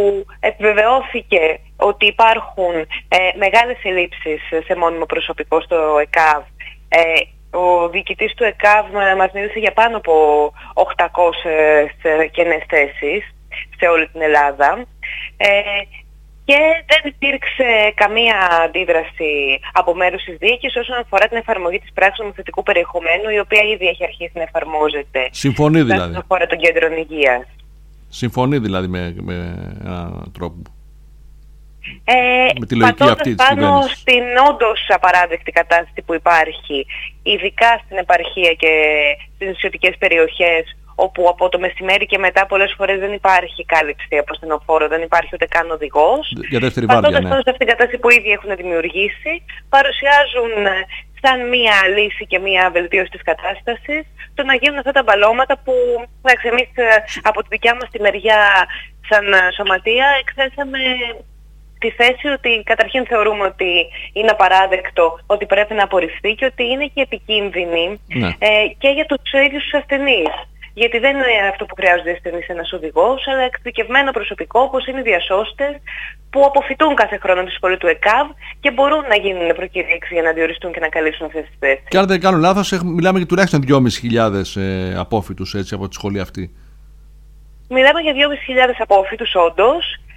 επιβεβαιώθηκε ότι υπάρχουν ε, μεγάλες ελλείψεις σε μόνιμο προσωπικό στο ΕΚΑΒ. Ε, ο διοικητής του ΕΚΑΒ μας μίλησε για πάνω από οκτακόσιες κενές θέσεις σε όλη την Ελλάδα. Ε, και δεν υπήρξε καμία αντίδραση από μέρους της διοίκησης όσον αφορά την εφαρμογή της πράξης νομοθετικού περιεχομένου, η οποία ήδη έχει αρχίσει να εφαρμόζεται. Συμφωνεί δηλαδή. Όσον αφορά των κέντρων υγείας. Συμφωνεί δηλαδή με, με έναν τρόπο. Ε, με τη λογική αυτή της πάνω κυβέρνησης. Στην όντως απαράδεκτη κατάσταση που υπάρχει, ειδικά στην επαρχία και στις νησιωτικές περιοχές, όπου από το μεσημέρι και μετά πολλές φορές δεν υπάρχει κάλυψη από ασθενοφόρο, δεν υπάρχει ούτε καν οδηγός. Για δεύτερη βάρδια, ναι. Πατώντας σε αυτήν την κατάσταση που ήδη έχουν δημιουργήσει, παρουσιάζουν σαν μία λύση και μία βελτίωση της κατάστασης το να γίνουν αυτά τα μπαλώματα που εμείς από τη δικιά μας τη μεριά σαν σωματεία εκθέσαμε τη θέση ότι καταρχήν θεωρούμε ότι είναι απαράδεκτο, ότι πρέπει να απορριφθεί και ότι είναι και επικίνδυνη, ναι. ε, και για τους ίδιους τους ασθενείς. Γιατί δεν είναι αυτό που χρειάζονται οι ασθενείς ένας οδηγός, αλλά εξειδικευμένο προσωπικό, όπως είναι οι διασώστες, που αποφυτούν κάθε χρόνο τη σχολή του ΕΚΑΒ και μπορούν να γίνουν προκηρύξεις για να διοριστούν και να καλύψουν αυτές τις θέσεις. Και αν δεν κάνω λάθος, μιλάμε για τουλάχιστον δυόμισι χιλιάδες ε, απόφοιτους έτσι, από τη σχολή αυτή. Μιλάμε για δυόμισι χιλιάδες απόφοιτους όντως.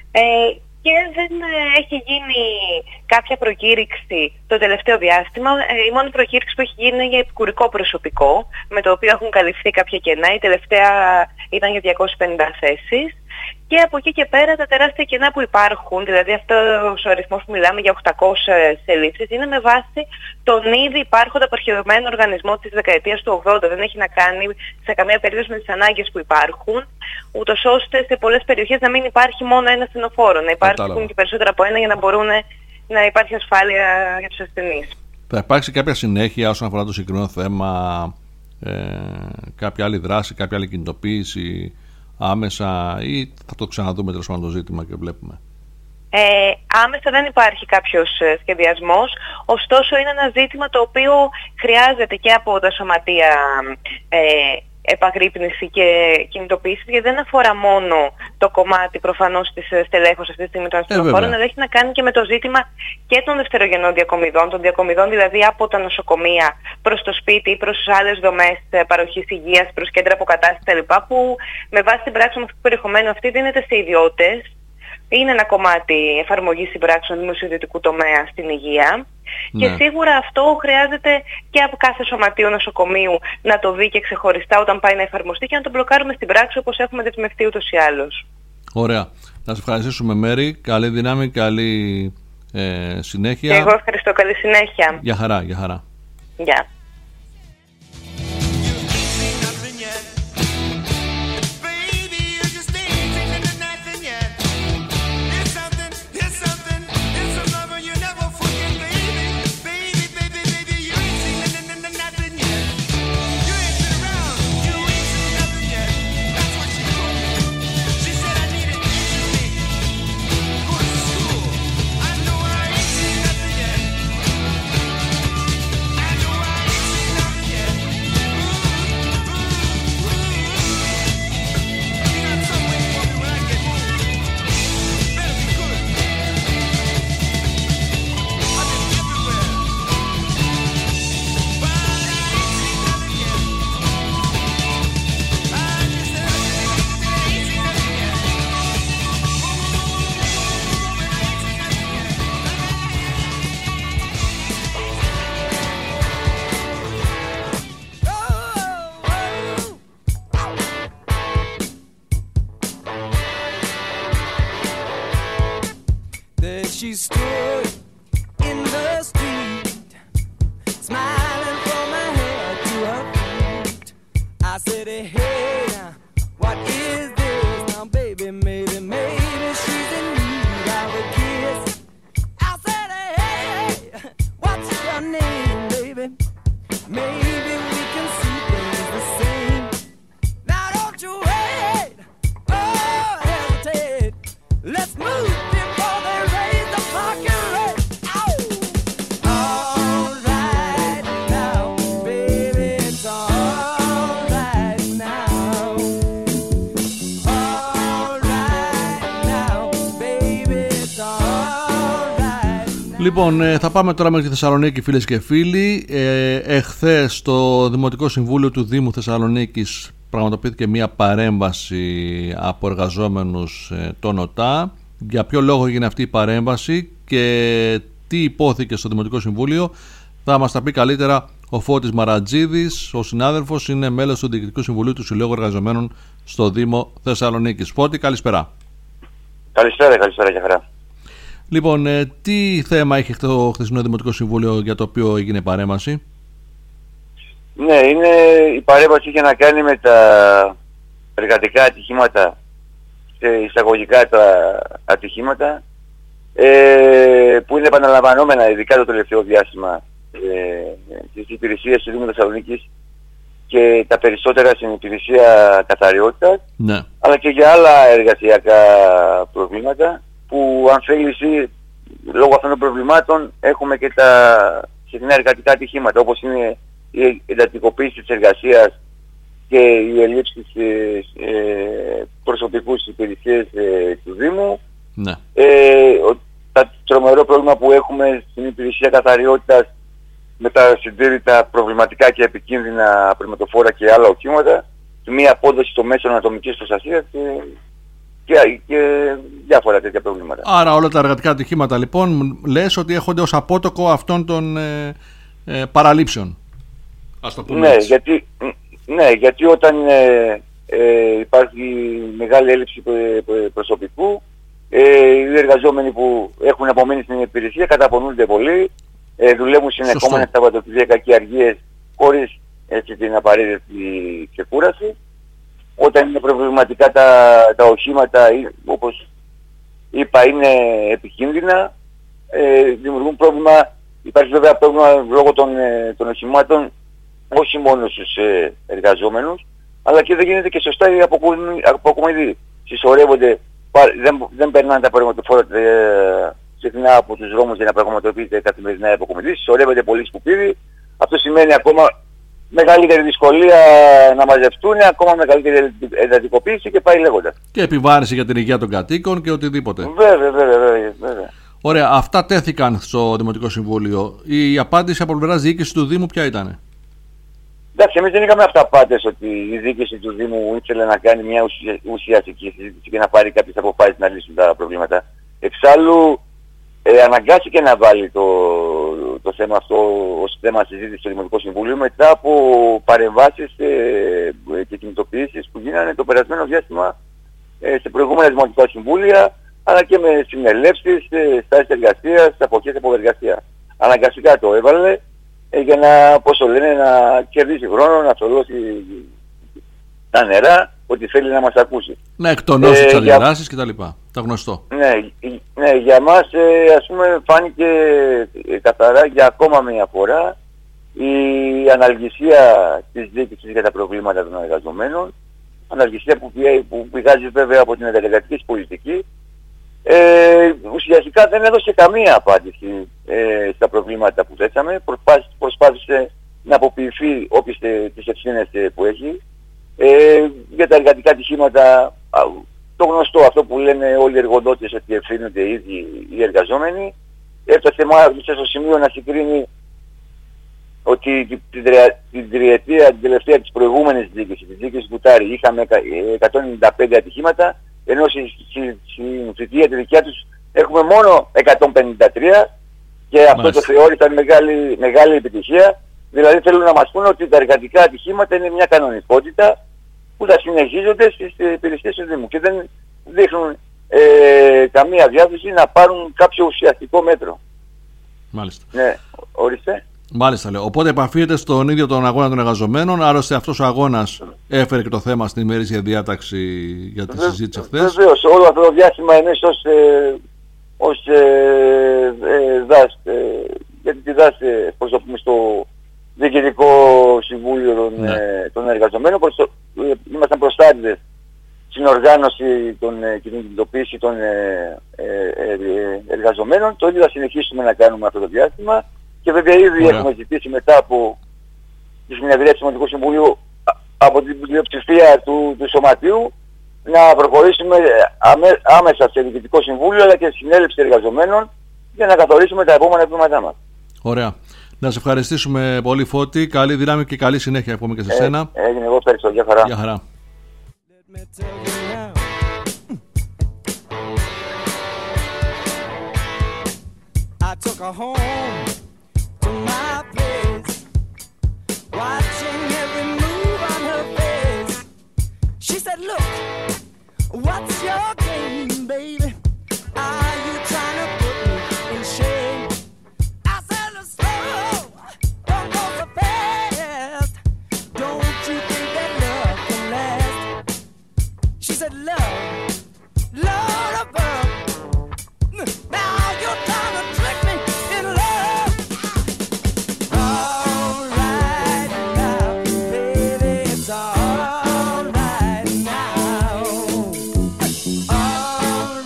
Ε, και δεν έχει γίνει κάποια προκήρυξη το τελευταίο διάστημα. Η μόνη προκήρυξη που έχει γίνει είναι για επικουρικό προσωπικό, με το οποίο έχουν καλυφθεί κάποια κενά. Η τελευταία ήταν για διακόσιες πενήντα θέσεις. Και από εκεί και πέρα τα τεράστια κενά που υπάρχουν, δηλαδή αυτός ο αριθμός που μιλάμε για οκτακόσιες ελλείψεις, είναι με βάση τον ήδη υπάρχοντα απαρχαιωμένο οργανισμό της δεκαετίας του ογδόντα. Δεν έχει να κάνει σε καμία περίπτωση με τις ανάγκες που υπάρχουν, ούτως ώστε σε πολλές περιοχές να μην υπάρχει μόνο ένα ασθενοφόρο, να υπάρχουν Κατάλαβα. και περισσότερα από ένα για να μπορούν να υπάρχει ασφάλεια για τους ασθενείς. Θα υπάρξει κάποια συνέχεια όσον αφορά το συγκεκριμένο θέμα, ε, κάποια άλλη δράση, κάποια άλλη κινητοποίηση άμεσα, ή θα το ξαναδούμε τέλος πάντων το ζήτημα και βλέπουμε? Ε, άμεσα δεν υπάρχει κάποιος ε, σχεδιασμός, ωστόσο είναι ένα ζήτημα το οποίο χρειάζεται και από τα σωματεία ε, επαγρύπνηση και κινητοποίηση, γιατί δεν αφορά μόνο το κομμάτι προφανώς της στελέχωσης αυτή τη στιγμή των ασθενοφόρων, ε, αλλά έχει να κάνει και με το ζήτημα και των δευτερογενών διακομιδών, των διακομιδών δηλαδή από τα νοσοκομεία προς το σπίτι ή προς άλλες δομές παροχής υγείας, προς κέντρα αποκατάστασης κτλ. Που με βάση την πράξη του περιεχομένου αυτή δίνεται σε ιδιώτες. Είναι ένα κομμάτι εφαρμογής συμπράξεων δημοσιοδιωτικού τομέα στην υγεία. Ναι. Και σίγουρα αυτό χρειάζεται και από κάθε σωματείο νοσοκομείου να το δει και ξεχωριστά όταν πάει να εφαρμοστεί και να το μπλοκάρουμε στην πράξη όπως έχουμε δεσμευτεί ούτως ή άλλως. Ωραία. Να σε ευχαριστήσουμε, Μέρη. Καλή δύναμη, καλή ε, συνέχεια. Και εγώ ευχαριστώ. Καλή συνέχεια. Για χαρά, για χαρά. Γεια. She stood in the street, smiling from her head to her feet. I said, hey, what is this? Now, baby, maybe, maybe she's in need of a kiss. I said, hey, what's your name, baby? Maybe we can see things the same. Now, don't you wait, oh, hesitate. Let's move before they raise the parking rate. All right now, baby, it's all right now. All right now, baby, it's all right now. Λοιπόν, ε, θα πάμε τώρα μέχρι τη Θεσσαλονίκη, φίλες και φίλοι. Ε, εχθές το Δημοτικό Συμβούλιο του Δήμου Θεσσαλονίκης πραγματοποιήθηκε μια παρέμβαση από εργαζόμενους ε, των ΟΤΑ. Για ποιο λόγο έγινε αυτή η παρέμβαση και τι υπόθηκε στο Δημοτικό Συμβούλιο θα μας τα πει καλύτερα ο Φώτης Μαρατζίδης. Ο συνάδελφος είναι μέλος του Διοικητικού Συμβουλίου του Συλλόγου Εργαζομένων στο Δήμο Θεσσαλονίκης. Φώτη, καλησπέρα. Καλησπέρα, καλησπέρα για χαρά. Λοιπόν, ε, τι θέμα είχε το χθεσινό Δημοτικό Συμβούλιο για το οποίο έγινε η παρέμβαση? Ναι, είναι, η παρέμβαση είχε να κάνει με τα εργατικά ατυχήματα, εισαγωγικά τα ατυχήματα, ε, που είναι επαναλαμβανόμενα ειδικά το τελευταίο διάστημα ε, στις υπηρεσίες του Δήμου Θεσσαλονίκης και τα περισσότερα στην υπηρεσία καθαριότητας, ναι, αλλά και για άλλα εργασιακά προβλήματα που αν θέλεις λόγω αυτών των προβλημάτων έχουμε και τα συχνά εργατικά ατυχήματα, όπως είναι η εντατικοποίηση της εργασίας και οι ελλείψεις ε, προσωπικού στις υπηρεσίες ε, του Δήμου. Ναι. Ε, το τρομερό πρόβλημα που έχουμε στην υπηρεσία καθαριότητας με τα συντήρητα προβληματικά και επικίνδυνα πνευματοφόρα και άλλα οχήματα, μία απόδοση στο μέσο ατομικής προστασίας και, και, και διάφορα τέτοια προβλήματα. Άρα όλα τα εργατικά ατυχήματα λοιπόν λες ότι έρχονται ως απότοκο αυτών των ε, ε, παραλήψεων. Ας το πούμε Ναι, έτσι. γιατί, ναι, γιατί όταν ε, ε, υπάρχει μεγάλη έλλειψη προσωπικού, ε, οι εργαζόμενοι που έχουν απομείνει στην υπηρεσία καταπονούνται πολύ, ε, δουλεύουν συνεχόμενες Σαββατοκύριακα και αργίες χωρίς έτσι, την απαραίτητη ξεκούραση. Όταν είναι προβληματικά τα, τα οχήματα, όπως είπα, είναι επικίνδυνα, ε, δημιουργούν πρόβλημα. Υπάρχει βέβαια πρόβλημα λόγω των, ε, των οχημάτων, όχι μόνο στους ε, εργαζόμενους, αλλά και δεν γίνεται και σωστά η αποκομιδή. Συσσωρεύονται, δεν, δεν περνάνε τα πραγματοφόρα ε, συχνά από τους δρόμους για να πραγματοποιείται καθημερινά η αποκομιδή, συσσωρεύεται πολύ σκουπίδι. Αυτό σημαίνει ακόμα μεγαλύτερη δυσκολία να μαζευτούν, ακόμα μεγαλύτερη εντατικοποίηση και πάει λέγοντας. Και επιβάρυνση για την υγεία των κατοίκων και οτιδήποτε. Βέβαια, βέβαια, βέβαια. βέβαια. Ωραία, αυτά τέθηκαν στο Δημοτικό Συμβούλιο. Η απάντηση από πλευράς διοίκησης του Δήμου ποια ήταν? Εντάξει, εμείς δεν είχαμε αυταπάτες ότι η διοίκηση του Δήμου ήθελε να κάνει μια ουσιαστική συζήτηση και να πάρει κάποιες αποφάσεις να λύσουν τα προβλήματα. Εξάλλου, ε, αναγκάστηκε να βάλει το, το θέμα αυτό ως θέμα συζήτηση στο Δημοτικό Συμβούλιο μετά από παρεμβάσεις ε, και κινητοποιήσεις που γίνανε το περασμένο διάστημα ε, σε προηγούμενα Δημοτικά Συμβούλια, αλλά και με συνελεύσεις, ε, στάσεις εργασίας, αποχές από εργασία. Αναγκαστικά το έβαλε ε, για να, πώς το λένε, να κερδίσει χρόνο, να θολώσει τα νερά, ότι θέλει να μας ακούσει. Να εκτονώσει ε, τις αντιδράσεις για... κτλ. Τα γνωστό. Ναι, ναι, για μας ε, ας πούμε φάνηκε ε, καθαρά για ακόμα μια φορά η αναλγησία της διοίκησης για τα προβλήματα των εργαζομένων, αναλγησία που, που πηγάζει βέβαια από την εργατική πολιτική. Ε, ουσιαστικά δεν έδωσε καμία απάντηση ε, στα προβλήματα που θέσαμε, προσπάθησε, προσπάθησε να αποποιηθεί όποιες τις ευθύνες που έχει. Ε, για τα εργατικά ατυχήματα, το γνωστό αυτό που λένε όλοι οι εργοδότες ότι ευθύνονται οι ίδιοι οι εργαζόμενοι, έφτασε μάλιστα στο σημείο να συγκρίνει ότι την, την τριετία, την τελευταία της προηγούμενης διοίκησης, της διοίκησης Μπουτάρη, είχαμε εκατόν ενενήντα πέντε ατυχήματα, ενώ στην θητεία τη δικιά τους έχουμε μόνο εκατόν πενήντα τρία και αυτό Μάλιστα. το θεώρησαν μεγάλη, μεγάλη επιτυχία. Δηλαδή θέλουν να μας πούνε ότι τα εργατικά ατυχήματα είναι μια κανονικότητα που θα συνεχίζονται στις υπηρεσίες του Δήμου και δεν δείχνουν ε, καμία διάθεση να πάρουν κάποιο ουσιαστικό μέτρο. Μάλιστα. Ναι, ορίστε. Μάλιστα λέω. Οπότε επαφείται στον ίδιο τον αγώνα των εργαζομένων, άλλωστε αυτός ο αγώνας έφερε και το θέμα στην ημερήσια διάταξη για τη συζήτηση χθες. Βεβαίως, όλο αυτό το διάστημα εμείς ως, ε, ως ε, ε, ΔΑΣ, ε, γιατί τη ΔΑΣ ε, πώς το πούμε στο Διοικητικό Συμβούλιο των, ναι. ε, των Εργαζομένων, προς το, ε, ήμασταν προστάτητες στην οργάνωση των, ε, και την κινητοποίηση των ε, ε, ε, εργαζομένων. Το ίδιο θα συνεχίσουμε να κάνουμε αυτό το διάστημα και βέβαια ήδη Ωραία. έχουμε ζητήσει μετά από τη συνεδρία του Δημοτικού Συμβουλίου από την πλειοψηφία του, του Σωματείου να προχωρήσουμε αμέ, άμεσα σε Διοικητικό Συμβούλιο αλλά και συνέλευση εργαζομένων για να καθορίσουμε τα επόμενα βήματά μας. Ωραία. Να σε ευχαριστήσουμε πολύ, Φώτη. Καλή δύναμη και καλή συνέχεια εύχομαι και σε σένα. Ε, έγινε, εγώ ευχαριστώ. Γεια χαρά. Γεια χαρά. I took her home to my place, watching every move on her face. She said, look, what's your game, baby? Are you trying to put me in shame? I said, slow, don't go so fast. Don't you think that love can last? She said, love, Lord above. Now you're trying to trick me in love. All right now, baby, it's all right now. All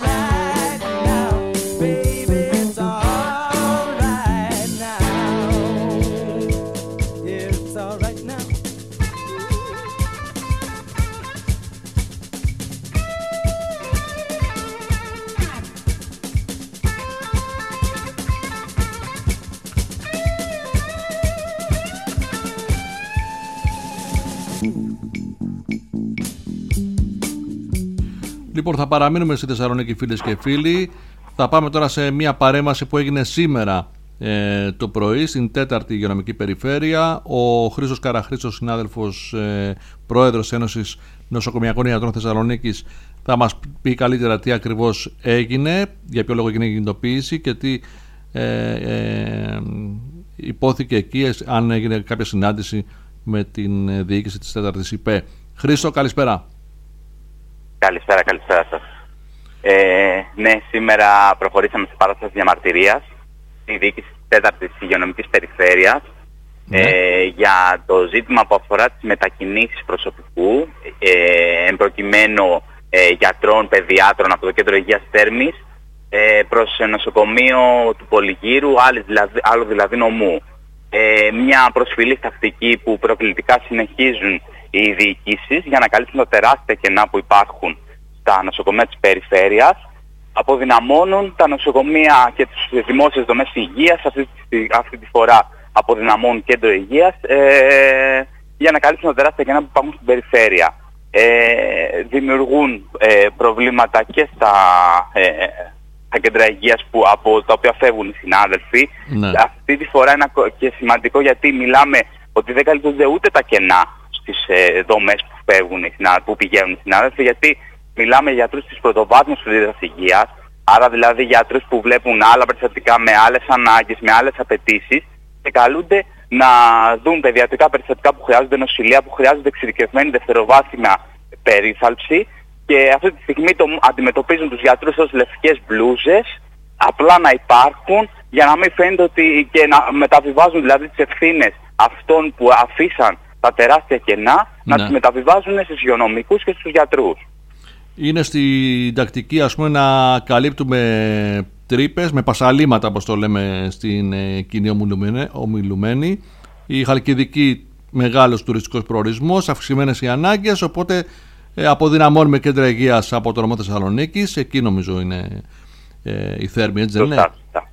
Λοιπόν, θα παραμείνουμε στη Θεσσαλονίκη, φίλες και φίλοι. Θα πάμε τώρα σε μια παρέμβαση που έγινε σήμερα ε, το πρωί στην τέταρτη υγειονομική περιφέρεια. Ο Χρήστος Καραχρήστος, συνάδελφος, ε, πρόεδρος Ένωσης Νοσοκομιακών Ιατρών Θεσσαλονίκης, θα μας πει καλύτερα τι ακριβώς έγινε, για ποιο λόγο έγινε η κινητοποίηση και τι ε, ε, υπόθηκε εκεί, αν έγινε κάποια συνάντηση με την διοίκηση της τέταρτης ΥΠΕ. Χρήστο, καλησπέρα. Καλησπέρα, καλησπέρα σας. Ε, ναι, σήμερα προχωρήσαμε σε παράσταση διαμαρτυρίας στη διοίκηση της τέταρτης υγειονομικής περιφέρειας ναι. ε, για το ζήτημα που αφορά τις μετακινήσεις προσωπικού ε, εμπροκειμένου ε, γιατρών, παιδιάτρων από το Κέντρο Υγείας Θέρμης ε, προς νοσοκομείο του Πολυγύρου, άλλο δηλαδή, άλλο δηλαδή νομού. Ε, μια προσφυλή τακτική που προκλητικά συνεχίζουν οι διοικήσεις για να καλύψουν τα τεράστια κενά που υπάρχουν στα νοσοκομεία της περιφέρειας, αποδυναμώνουν τα νοσοκομεία και τις δημόσιες δομές υγείας, αυτή, αυτή τη φορά αποδυναμώνουν κέντρο υγείας, ε, για να καλύψουν τα τεράστια κενά που υπάρχουν στην περιφέρεια. Ε, δημιουργούν ε, προβλήματα και στα, ε, στα κέντρα υγείας που, από τα οποία φεύγουν οι συνάδελφοι. Ναι. Αυτή τη φορά είναι και σημαντικό γιατί μιλάμε ότι δεν καλύπτονται ούτε τα κενά στις ε, δομές που, φεύγουν, που πηγαίνουν οι συνάδελφοι, γιατί μιλάμε για γιατρούς της πρωτοβάθμιας φροντίδας υγείας, άρα δηλαδή γιατρούς που βλέπουν άλλα περιστατικά με άλλες ανάγκες, με άλλες απαιτήσεις και καλούνται να δουν παιδιατρικά περιστατικά που χρειάζονται νοσηλεία, που χρειάζονται εξειδικευμένη δευτεροβάθμια περίθαλψη και αυτή τη στιγμή το αντιμετωπίζουν τους γιατρούς ως λευκές μπλούζες, απλά να υπάρχουν για να μην φαίνεται ότι και να μεταβιβάζουν δηλαδή τις ευθύνες αυτών που αφήσαν τα τεράστια κενά, ναι. να τις μεταβιβάζουν στους υγειονομικούς και στους γιατρούς. Είναι στην τακτική, ας πούμε, να καλύπτουμε τρύπες με πασαλήματα, όπως το λέμε στην ε, κοινή ομιλουμένη. Η Χαλκιδική μεγάλος τουριστικός προορισμός, αυξημένες οι ανάγκες, οπότε ε, αποδυναμώνουμε κέντρα υγείας από το νομό Θεσσαλονίκης. Εκεί νομίζω είναι ε, η Θέρμη, έτσι δεν είναι? Σωστά.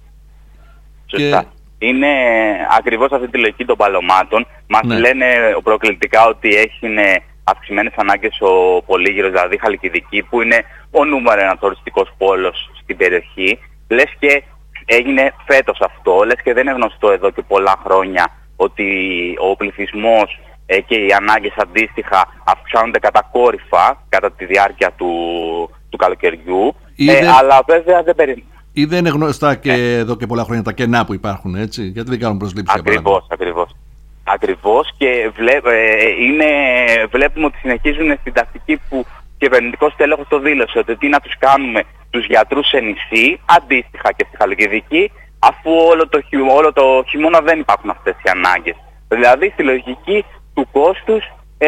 Και... Είναι ακριβώς αυτή τη λογική των παλωμάτων. Μας ναι. λένε προκλητικά ότι έχει αυξημένες ανάγκες ο Πολύγυρος, δηλαδή Χαλκιδική, που είναι ο νούμερο ένα τουριστικός πόλος στην περιοχή. Λες και έγινε φέτος αυτό, λες και δεν είναι γνωστό εδώ και πολλά χρόνια ότι ο πληθυσμός ε, και οι ανάγκες αντίστοιχα αυξάνονται κατακόρυφα κατά τη διάρκεια του, του καλοκαιριού. Είδε... Ε, αλλά βέβαια δεν περιμένει. Ή δεν είναι γνωστά και ναι. εδώ και πολλά χρόνια τα κενά που υπάρχουν, έτσι, γιατί δεν κάνουν προσλήψεις? Ακριβώς, ακριβώς. Ακριβώς και βλέ, ε, είναι, βλέπουμε ότι συνεχίζουν στην τακτική που ο κυβερνητικός τέλεχος το δήλωσε, ότι τι να τους κάνουμε τους γιατρούς σε νησί, αντίστοιχα και στη Χαλκιδική, αφού όλο το, όλο το χειμώνα δεν υπάρχουν αυτές οι ανάγκες. Δηλαδή στη λογική του κόστους ε,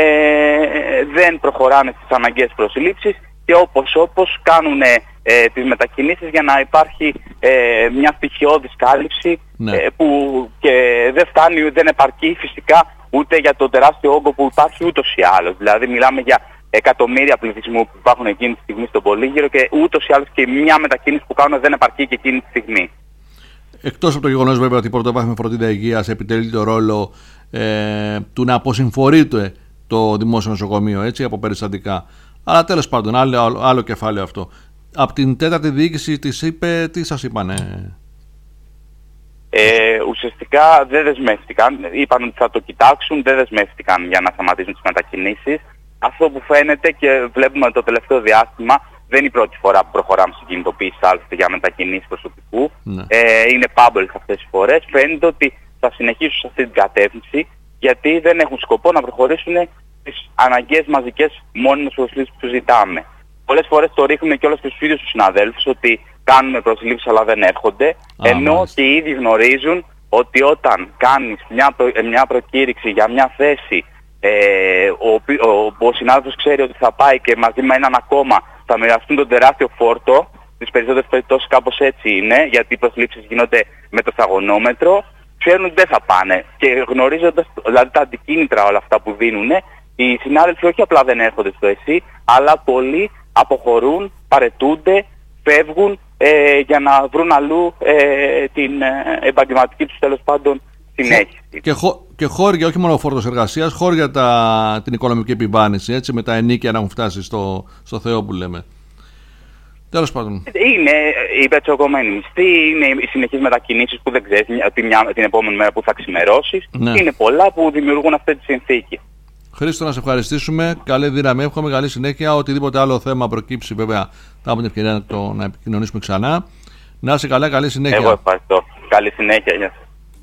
δεν προχωράνε στις αναγκαίες προσλήψεις και όπως όπως κάνουν ε, τις μετακινήσεις για να υπάρχει ε, μια στοιχειώδης κάλυψη ναι. ε, που και δεν φτάνει, δεν επαρκεί φυσικά ούτε για το τεράστιο όγκο που υπάρχει ούτως ή άλλως. Δηλαδή μιλάμε για εκατομμύρια πληθυσμού που υπάρχουν εκείνη τη στιγμή στον Πολύγυρο και ούτως ή άλλως και μια μετακίνηση που κάνουν δεν επαρκεί και εκείνη τη στιγμή. Εκτός από το γεγονός βέβαια ότι η πρωτοβάθμια φροντίδα υγείας επιτελεί το ρόλο ε, του να αποσυμφορείται το δημόσιο νοσοκομείο, έτσι, από περιστατικά. Αλλά τέλος πάντων, άλλο, άλλο, άλλο κεφάλαιο αυτό. Από την τέταρτη διοίκηση της είπε, τι σας είπανε? Ε, ουσιαστικά δεν δεσμεύτηκαν. Είπαν ότι θα το κοιτάξουν, δεν δεσμεύτηκαν για να σταματήσουν τις μετακινήσεις. Αυτό που φαίνεται και βλέπουμε το τελευταίο διάστημα, δεν είναι η πρώτη φορά που προχωράμε στην κινητοποίηση άλλωστε για μετακινήσεις προσωπικού. Ναι. Ε, είναι public αυτές τις φορές. Φαίνεται ότι θα συνεχίσουν σε αυτή την κατεύθυνση γιατί δεν έχουν σκοπό να προχωρήσουν τις αναγκαίες μαζικές μόνιμες προσλήψεις που ζητάμε. Πολλές φορές το ρίχνουν και όλους τους ίδιους τους συναδέλφους ότι κάνουμε προσλήψεις αλλά δεν έρχονται, Α, ενώ μάλιστα. και οι ίδιοι γνωρίζουν ότι όταν κάνεις μια, προ, μια προκήρυξη για μια θέση, ε, ο, ο, ο, ο συνάδελφος ξέρει ότι θα πάει και μαζί με έναν ακόμα θα μοιραστούν τον τεράστιο φόρτο, στις περισσότερες περιπτώσεις κάπως έτσι είναι, γιατί οι προσλήψεις γίνονται με το σταγονόμετρο, ξέρουν ότι δεν θα πάνε και γνωρίζοντας δηλαδή τα αντικίνητρα όλα αυτά που δίνουν, οι συνάδελφοι όχι απλά δεν έρχονται στο ΕΣΥ, αλλά πολλοί αποχωρούν, παρετούνται, φεύγουν ε, για να βρουν αλλού ε, την ε, επαγγελματική τους τέλος πάντων συνέχιση. Και, χω, και χώρια, όχι μόνο ο φόρτος εργασίας, χώρια τα, την οικονομική επιβάρυνση, έτσι, με τα ενίκια να έχουν φτάσει στο, στο Θεό που λέμε. Τέλος πάντων. Είναι η πετσοκομμένη μισθή, είναι οι συνεχείς μετακινήσεις που δεν ξέρεις την, την επόμενη μέρα που θα ξημερώσεις. Ναι. Είναι πολλά που δημιουργούν αυτή τη συνθήκη. Χρήστο, να σε ευχαριστήσουμε. Καλή δύναμη, εύχομαι, καλή συνέχεια. Οτιδήποτε άλλο θέμα προκύψει, βέβαια, θα έχουμε την ευκαιρία να, το, να επικοινωνήσουμε ξανά. Να είσαι καλά, καλή συνέχεια. Εγώ ευχαριστώ. Καλή συνέχεια. Γεια.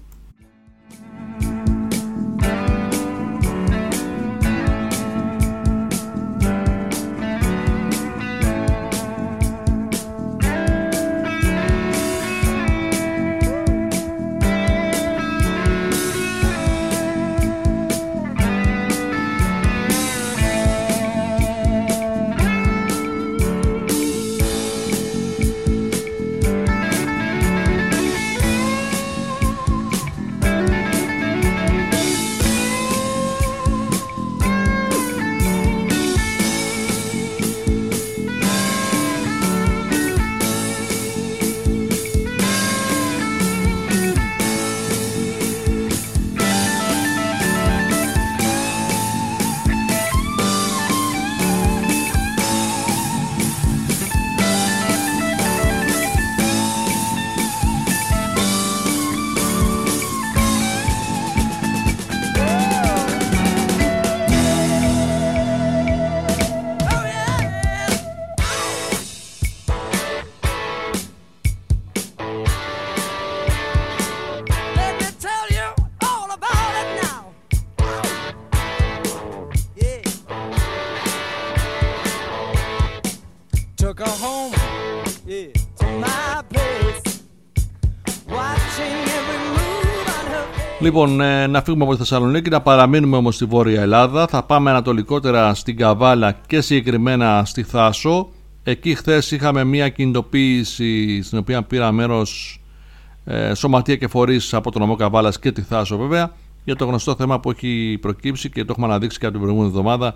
Λοιπόν, ε, να φύγουμε από τη Θεσσαλονίκη, να παραμείνουμε όμως στη Βόρεια Ελλάδα. Θα πάμε ανατολικότερα στην Καβάλα και συγκεκριμένα στη Θάσο. Εκεί χθες είχαμε μια κινητοποίηση στην οποία πήρα μέρος ε, σωματεία και φορείς από τον νομό Καβάλας και τη Θάσο, βέβαια, για το γνωστό θέμα που έχει προκύψει και το έχουμε αναδείξει και από την προηγούμενη εβδομάδα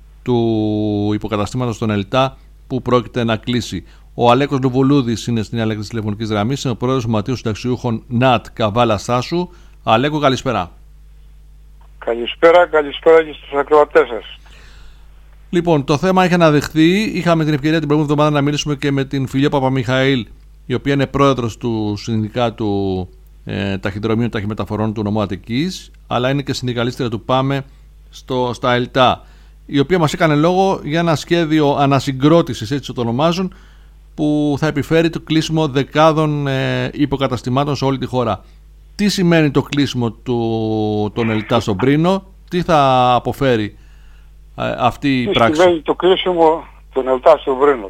του υποκαταστήματος των ΕΛΤΑ που πρόκειται να κλείσει. Ο Αλέκος Λουβουλούδης είναι στην διάλεξη της τηλεφωνικής γραμμής, είναι ο πρόεδρος του Σωματείου Συνταξιούχων ΝΑΤ Καβάλα Θάσου. Αλέκο, καλησπέρα. Καλησπέρα, καλησπέρα και στους ακροατές σας. Λοιπόν, το θέμα έχει αναδειχθεί. Είχαμε την ευκαιρία την προηγούμενη εβδομάδα να μιλήσουμε και με την Φιλιό Παπαμιχαήλ, η οποία είναι πρόεδρος του Συνδικάτου ε, Ταχυδρομείων Ταχυμεταφορών του νομού Αττικής, αλλά είναι και συνδικαλίστρια του ΠΑΜΕ στο, στα ΕΛΤΑ, η οποία μας έκανε λόγο για ένα σχέδιο ανασυγκρότησης, έτσι το ονομάζουν, που θα επιφέρει το κλείσιμο δεκάδων ε, υποκαταστημάτων σε όλη τη χώρα. Τι σημαίνει το κλείσιμο του, των ΕΛΤΑ στον Πρίνο, τι θα αποφέρει ε, αυτή η τι πράξη? Τι σημαίνει το κλείσιμο των ΕΛΤΑ στον Πρίνο?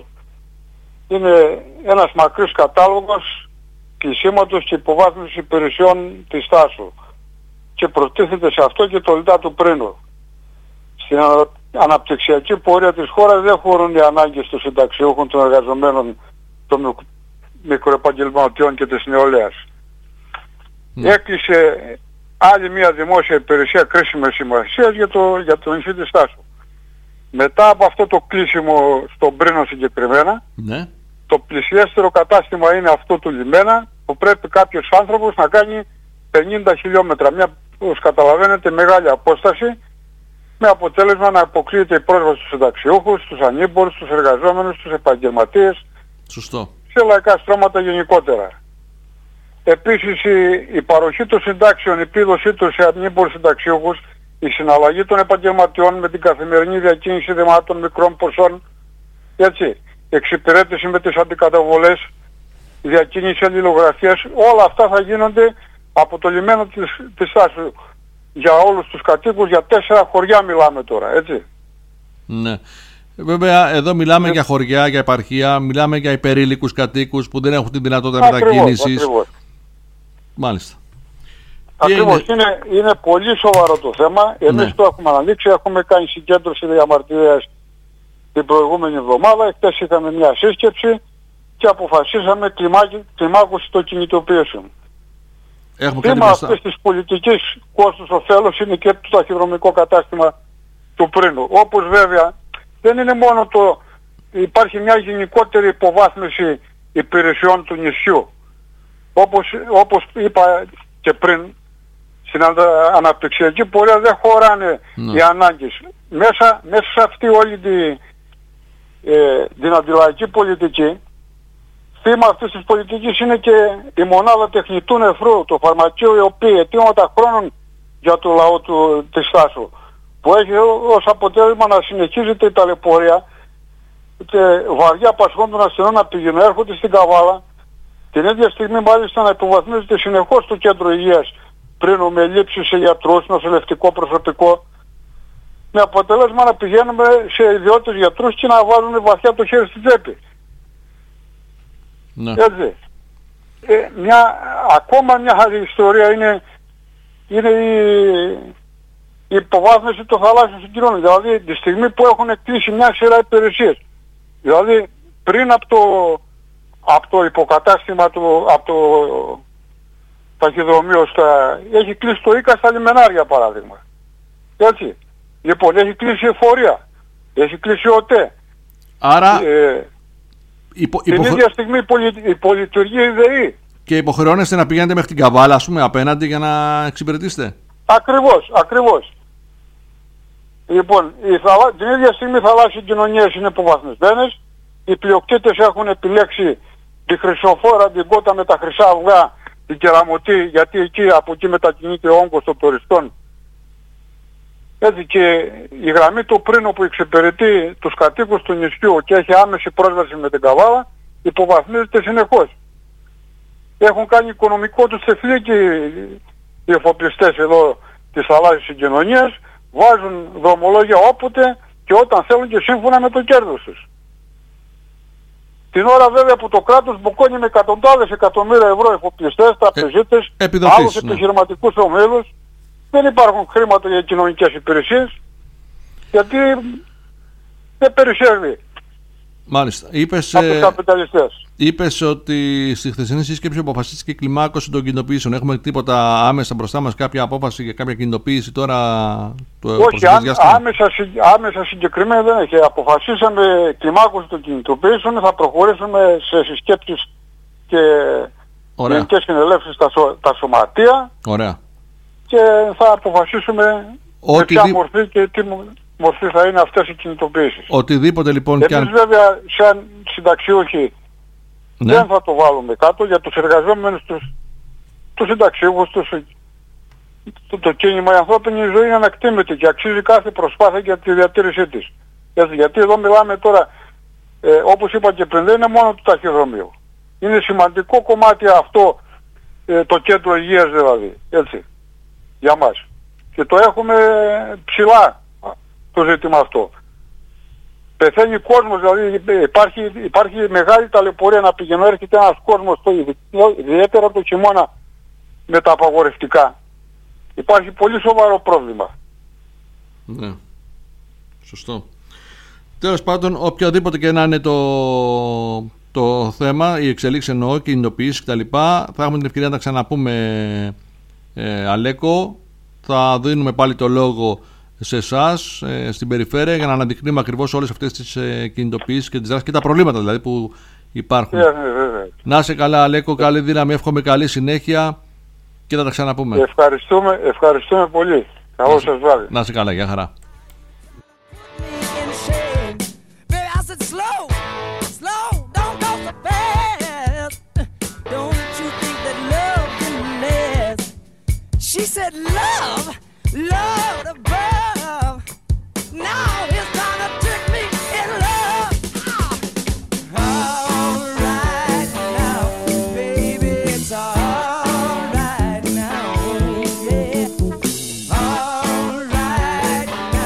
Είναι ένας μακρύς κατάλογος κλεισίματος και υποβάθμισης υπηρεσιών της Θάσου και προτίθεται σε αυτό και το ΕΛΤΑ του Πρίνου. Στην ανα, αναπτυξιακή πορεία της χώρας δεν χωρούν οι ανάγκες των συνταξιούχων, των εργαζομένων, των μικροεπαγγελματιών και της νεολαίας. Mm. Έκλεισε άλλη μια δημόσια υπηρεσία κρίσιμης σημασίας για το, για το νησί της Θάσου. Μετά από αυτό το κλείσιμο στον Πρίνο συγκεκριμένα, mm. το πλησιέστερο κατάστημα είναι αυτό του Λιμένα, που πρέπει κάποιος άνθρωπος να κάνει πενήντα χιλιόμετρα, μια, όπως καταλαβαίνετε, μεγάλη απόσταση, με αποτέλεσμα να αποκλείεται η πρόσβαση στους συνταξιούχους, στους ανήμπορους, στους εργαζόμενους, στους επαγγελματίες, Σωστό. σε λαϊκά στρώματα γενικότερα. Επίσης η, η παροχή των συντάξεων, η επίδοσή τους σε ανήμπορους συνταξιούχους, η συναλλαγή των επαγγελματιών με την καθημερινή διακίνηση δημάτων μικρών ποσών, έτσι, εξυπηρέτηση με τις αντικαταβολές, διακίνηση αλληλογραφίας, όλα αυτά θα γίνονται από το λιμένο της, της Θάσου. Για όλους τους κατοίκους, για τέσσερα χωριά μιλάμε τώρα, έτσι. Ναι. Βέβαια, εδώ μιλάμε ε... για χωριά, για επαρχία, μιλάμε για υπερήλικους κατοίκους που δεν έχουν την δυνατότητα μετακίνησης. Ακριβώς. Μάλιστα. Ακριβώς. Είναι... Είναι, είναι πολύ σοβαρό το θέμα. Εμείς ναι. το έχουμε αναλύξει, έχουμε κάνει συγκέντρωση διαμαρτυρίας την προηγούμενη εβδομάδα. Χθες είχαμε μια σύσκεψη και αποφασίσαμε κλιμάκι, κλιμάκωση των κινητοποιήσεων. Θέμα αυτής της πολιτικής κόστους ωφέλους είναι και το ταχυδρομικό κατάστημα του Πρίνου. Όπως βέβαια δεν είναι μόνο το... Υπάρχει μια γενικότερη υποβάθμιση υπηρεσιών του νησιού. Όπως, όπως είπα και πριν, στην αναπτυξιακή πορεία δεν χωράνε ναι. οι ανάγκες. Μέσα, μέσα σε αυτή όλη τη, ε, την αντιλαϊκή πολιτική θύμα αυτής της πολιτικής είναι και η μονάδα τεχνητού νεφρού, το φαρμακείο, η οποία αιτήματα χρόνων για το λαό του, της Στάσου, που έχει ως αποτέλεσμα να συνεχίζεται η ταλαιπωρία και βαριά πασχών των ασθενών να πηγαίνουν, έρχονται στην Καβάλα, την ίδια στιγμή μάλιστα να υποβαθμίζεται συνεχώς το κέντρο υγείας πριν με λήψεις σε γιατρούς, νοσηλευτικό προσωπικό, με αποτέλεσμα να πηγαίνουμε σε ιδιώτες γιατρούς και να βάλουν βαθιά το χέρι στην τσέπη. Ναι. Έτσι. Ε, μια, ακόμα μια άλλη ιστορία είναι, είναι η, η υποβάθμιση των θαλάσσιων συγκοινωνιών. Δηλαδή τη στιγμή που έχουν κλείσει μια σειρά υπηρεσίες. Δηλαδή πριν από το, από το υποκατάστημα του, από το ταχυδρομείο στα, έχει κλείσει το ΙΚΑ στα λιμενάρια παράδειγμα. Έτσι. Λοιπόν, έχει κλείσει η εφορία, έχει κλείσει ο ΟΤΕ. Άρα ε, υπο, την υποχω... ίδια στιγμή υπολειτουργεί η ΔΕΗ. Και υποχρεώνεστε να πηγαίνετε μέχρι την Καβάλα, ας πούμε, απέναντι για να εξυπηρετήσετε. Ακριβώς, ακριβώς. Λοιπόν, η θαλά... την ίδια στιγμή οι θαλάσσιες κοινωνίες είναι υποβαθμισμένες. Οι πλειοκτήτες έχουν επιλέξει τη Χρυσοφόρα, την Κότα με τα χρυσά αυγά, την Κεραμωτή, γιατί εκεί, από εκεί μετακινείται ο όγκος των τουριστών. Έτσι, και η γραμμή του Πρίνου που εξυπηρετεί τους κατοίκους του νησιού και έχει άμεση πρόσβαση με την Καβάλα, υποβαθμίζεται συνεχώς. Έχουν κάνει οικονομικό τους τεφλίκι οι εφοπλιστές εδώ της θαλάσσιας συγκοινωνίας, βάζουν δρομολόγια όποτε και όταν θέλουν και σύμφωνα με το κέρδος τους. Την ώρα βέβαια που το κράτος μπουκώνει με εκατοντάδες εκατομμύρια ευρώ εφοπλιστές, τραπεζίτες, ε, άλλους ναι. επιχειρηματικούς ομίλους, δεν υπάρχουν χρήματα για κοινωνικές υπηρεσίες, γιατί δεν περισσεύει. Μάλιστα. Είπες, από τους καπιταλιστές. Είπες ότι στη χθεσινή σύσκεψη αποφασίστηκε η κλιμάκωση των κινητοποιήσεων. Έχουμε τίποτα άμεσα μπροστά μας, κάποια απόφαση για κάποια κινητοποίηση τώρα του Όχι, άμ, άμεσα, άμεσα συγκεκριμένα δεν έχει. Αποφασίσαμε κλιμάκωση των κινητοποιήσεων, θα προχωρήσουμε σε συσκέψεις και γενικές συνελεύσεις στα, σω, τα σωματεία. Ωραία. Και θα αποφασίσουμε με ποια δι... μορφή και τι μορφή θα είναι αυτές οι κινητοποιήσεις. Οτιδήποτε λοιπόν. Εμείς αν... βέβαια σαν συνταξιούχοι ναι. δεν θα το βάλουμε κάτω για τους εργαζόμενους, τους, τους συνταξιούχους, τους, το, το κίνημα. Η ανθρώπινη ζωή είναι ανακτήμητη και αξίζει κάθε προσπάθεια για τη διατήρησή της. Έτσι, γιατί εδώ μιλάμε τώρα, ε, όπως είπα και πριν, δεν είναι μόνο το ταχυδρομείο. Είναι σημαντικό κομμάτι αυτό, ε, το κέντρο υγείας δηλαδή. Έτσι. Για μας. Και το έχουμε ψηλά το ζήτημα αυτό. Πεθαίνει κόσμος, δηλαδή υπάρχει, υπάρχει μεγάλη ταλαιπωρία να πηγαίνει, έρχεται ένας κόσμος, το, ιδιαίτερα το χειμώνα με τα απαγορευτικά. Υπάρχει πολύ σοβαρό πρόβλημα. Ναι. Σωστό. Τέλος πάντων, οποιοδήποτε και να είναι το, το θέμα, η εξελίξη εννοώ, κινητοποιήσεις κτλ. Θα έχουμε την ευκαιρία να τα ξαναπούμε. Ε, Αλέκο, θα δίνουμε πάλι το λόγο σε εσάς, ε, στην περιφέρεια, για να αναδεικνύουμε ακριβώς όλες αυτές τις ε, κινητοποιήσεις και τις δράσεις και τα προβλήματα δηλαδή που υπάρχουν. Yeah, yeah, yeah. Να είσαι καλά, Αλέκο, καλή δύναμη, εύχομαι καλή συνέχεια και θα τα ξαναπούμε. Ευχαριστούμε, ευχαριστούμε πολύ. Καλό σας βράδυ. Να είσαι καλά, γεια χαρά. She said love, love above. Now it's time to trick me in love. All right now, baby, it's all right now, yeah. All right now.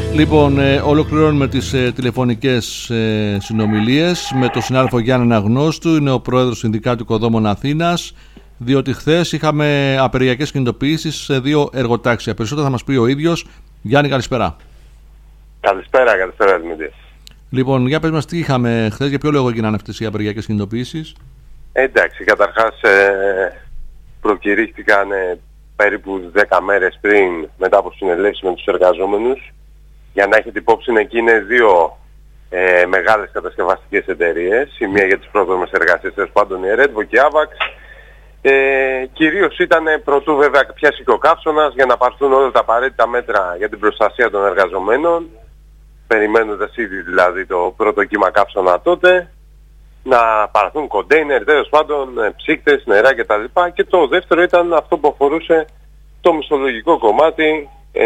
Λοιπόν, ε, ολοκληρώνουμε τις ε, τηλεφωνικές ε, συνομιλίες με τον συνάδελφο Γιάννη Αγνώστου, είναι ο πρόεδρος του Συνδικάτου Οικοδόμων Αθήνας, διότι χθες είχαμε απεργιακές κινητοποιήσεις σε δύο εργοτάξια. Περισσότερα θα μας πει ο ίδιος. Γιάννη, καλησπέρα. Καλησπέρα, καλησπέρα Δημήτρη. Λοιπόν, για πες μας τι είχαμε χθες, για ποιο λόγο έγιναν αυτές οι απεργιακές κινητοποιήσεις? Ε, εντάξει, καταρχάς ε, προκηρύχθηκαν ε, περίπου δέκα μέρες πριν, μετά από συνελεύσεις με τους εργαζόμενους. Για να έχετε υπόψη, εκεί είναι δύο ε, μεγάλες κατασκευαστικές εταιρείες. Η μία για τις πρόδρομες εργασίες, τέλος πάντων η Ερέντβο και η Άβαξ. Ε, κυρίως ήταν πρωτού βέβαια πιάσει και ο καύσωνας για να πάρθουν όλα τα απαραίτητα μέτρα για την προστασία των εργαζομένων, περιμένοντας ήδη δηλαδή το πρώτο κύμα καύσωνα τότε, να πάρθουν κοντέινερ, τέλος πάντων ψύκτες, νερά κτλ. Και το δεύτερο ήταν αυτό που αφορούσε το μισθολογικό κομμάτι, ε,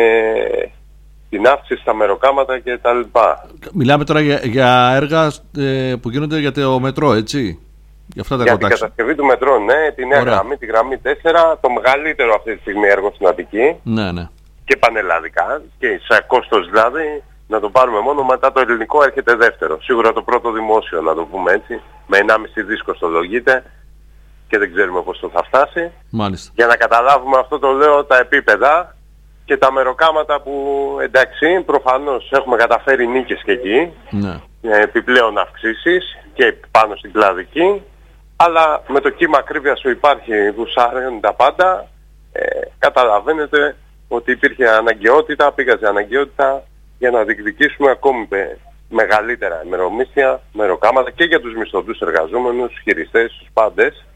την αύξηση στα μεροκάματα κτλ. Μιλάμε τώρα για, για έργα ε, που γίνονται για το μετρό, έτσι? Για, αυτά τα για την κατασκευή του μετρό, ναι, τη νέα Ωραία. γραμμή, τη γραμμή τέσσερα, το μεγαλύτερο αυτή τη στιγμή έργο στην Αττική. Ναι, ναι. Και πανελλαδικά, και σε κόστος δηλαδή, να το πάρουμε μόνο μετά το ελληνικό έρχεται δεύτερο. Σίγουρα το πρώτο δημόσιο, να το πούμε έτσι, με ενάμιση δις κοστολογείται και δεν ξέρουμε πώς το θα φτάσει. Μάλιστα. Για να καταλάβουμε, αυτό το λέω, τα επίπεδα και τα μεροκάματα που, εντάξει, προφανώς έχουμε καταφέρει νίκες και εκεί, Ναι. επιπλέον αυξήσεις και πάνω στην κλαδική, αλλά με το κύμα ακρίβειας που υπάρχει, που σάρουν τα πάντα, ε, καταλαβαίνετε ότι υπήρχε αναγκαιότητα, πήγαζε αναγκαιότητα για να διεκδικήσουμε ακόμη μεγαλύτερα ημερομίσθια, μεροκάματα και για τους μισθωτούς εργαζόμενους, χειριστές, τους πάντες.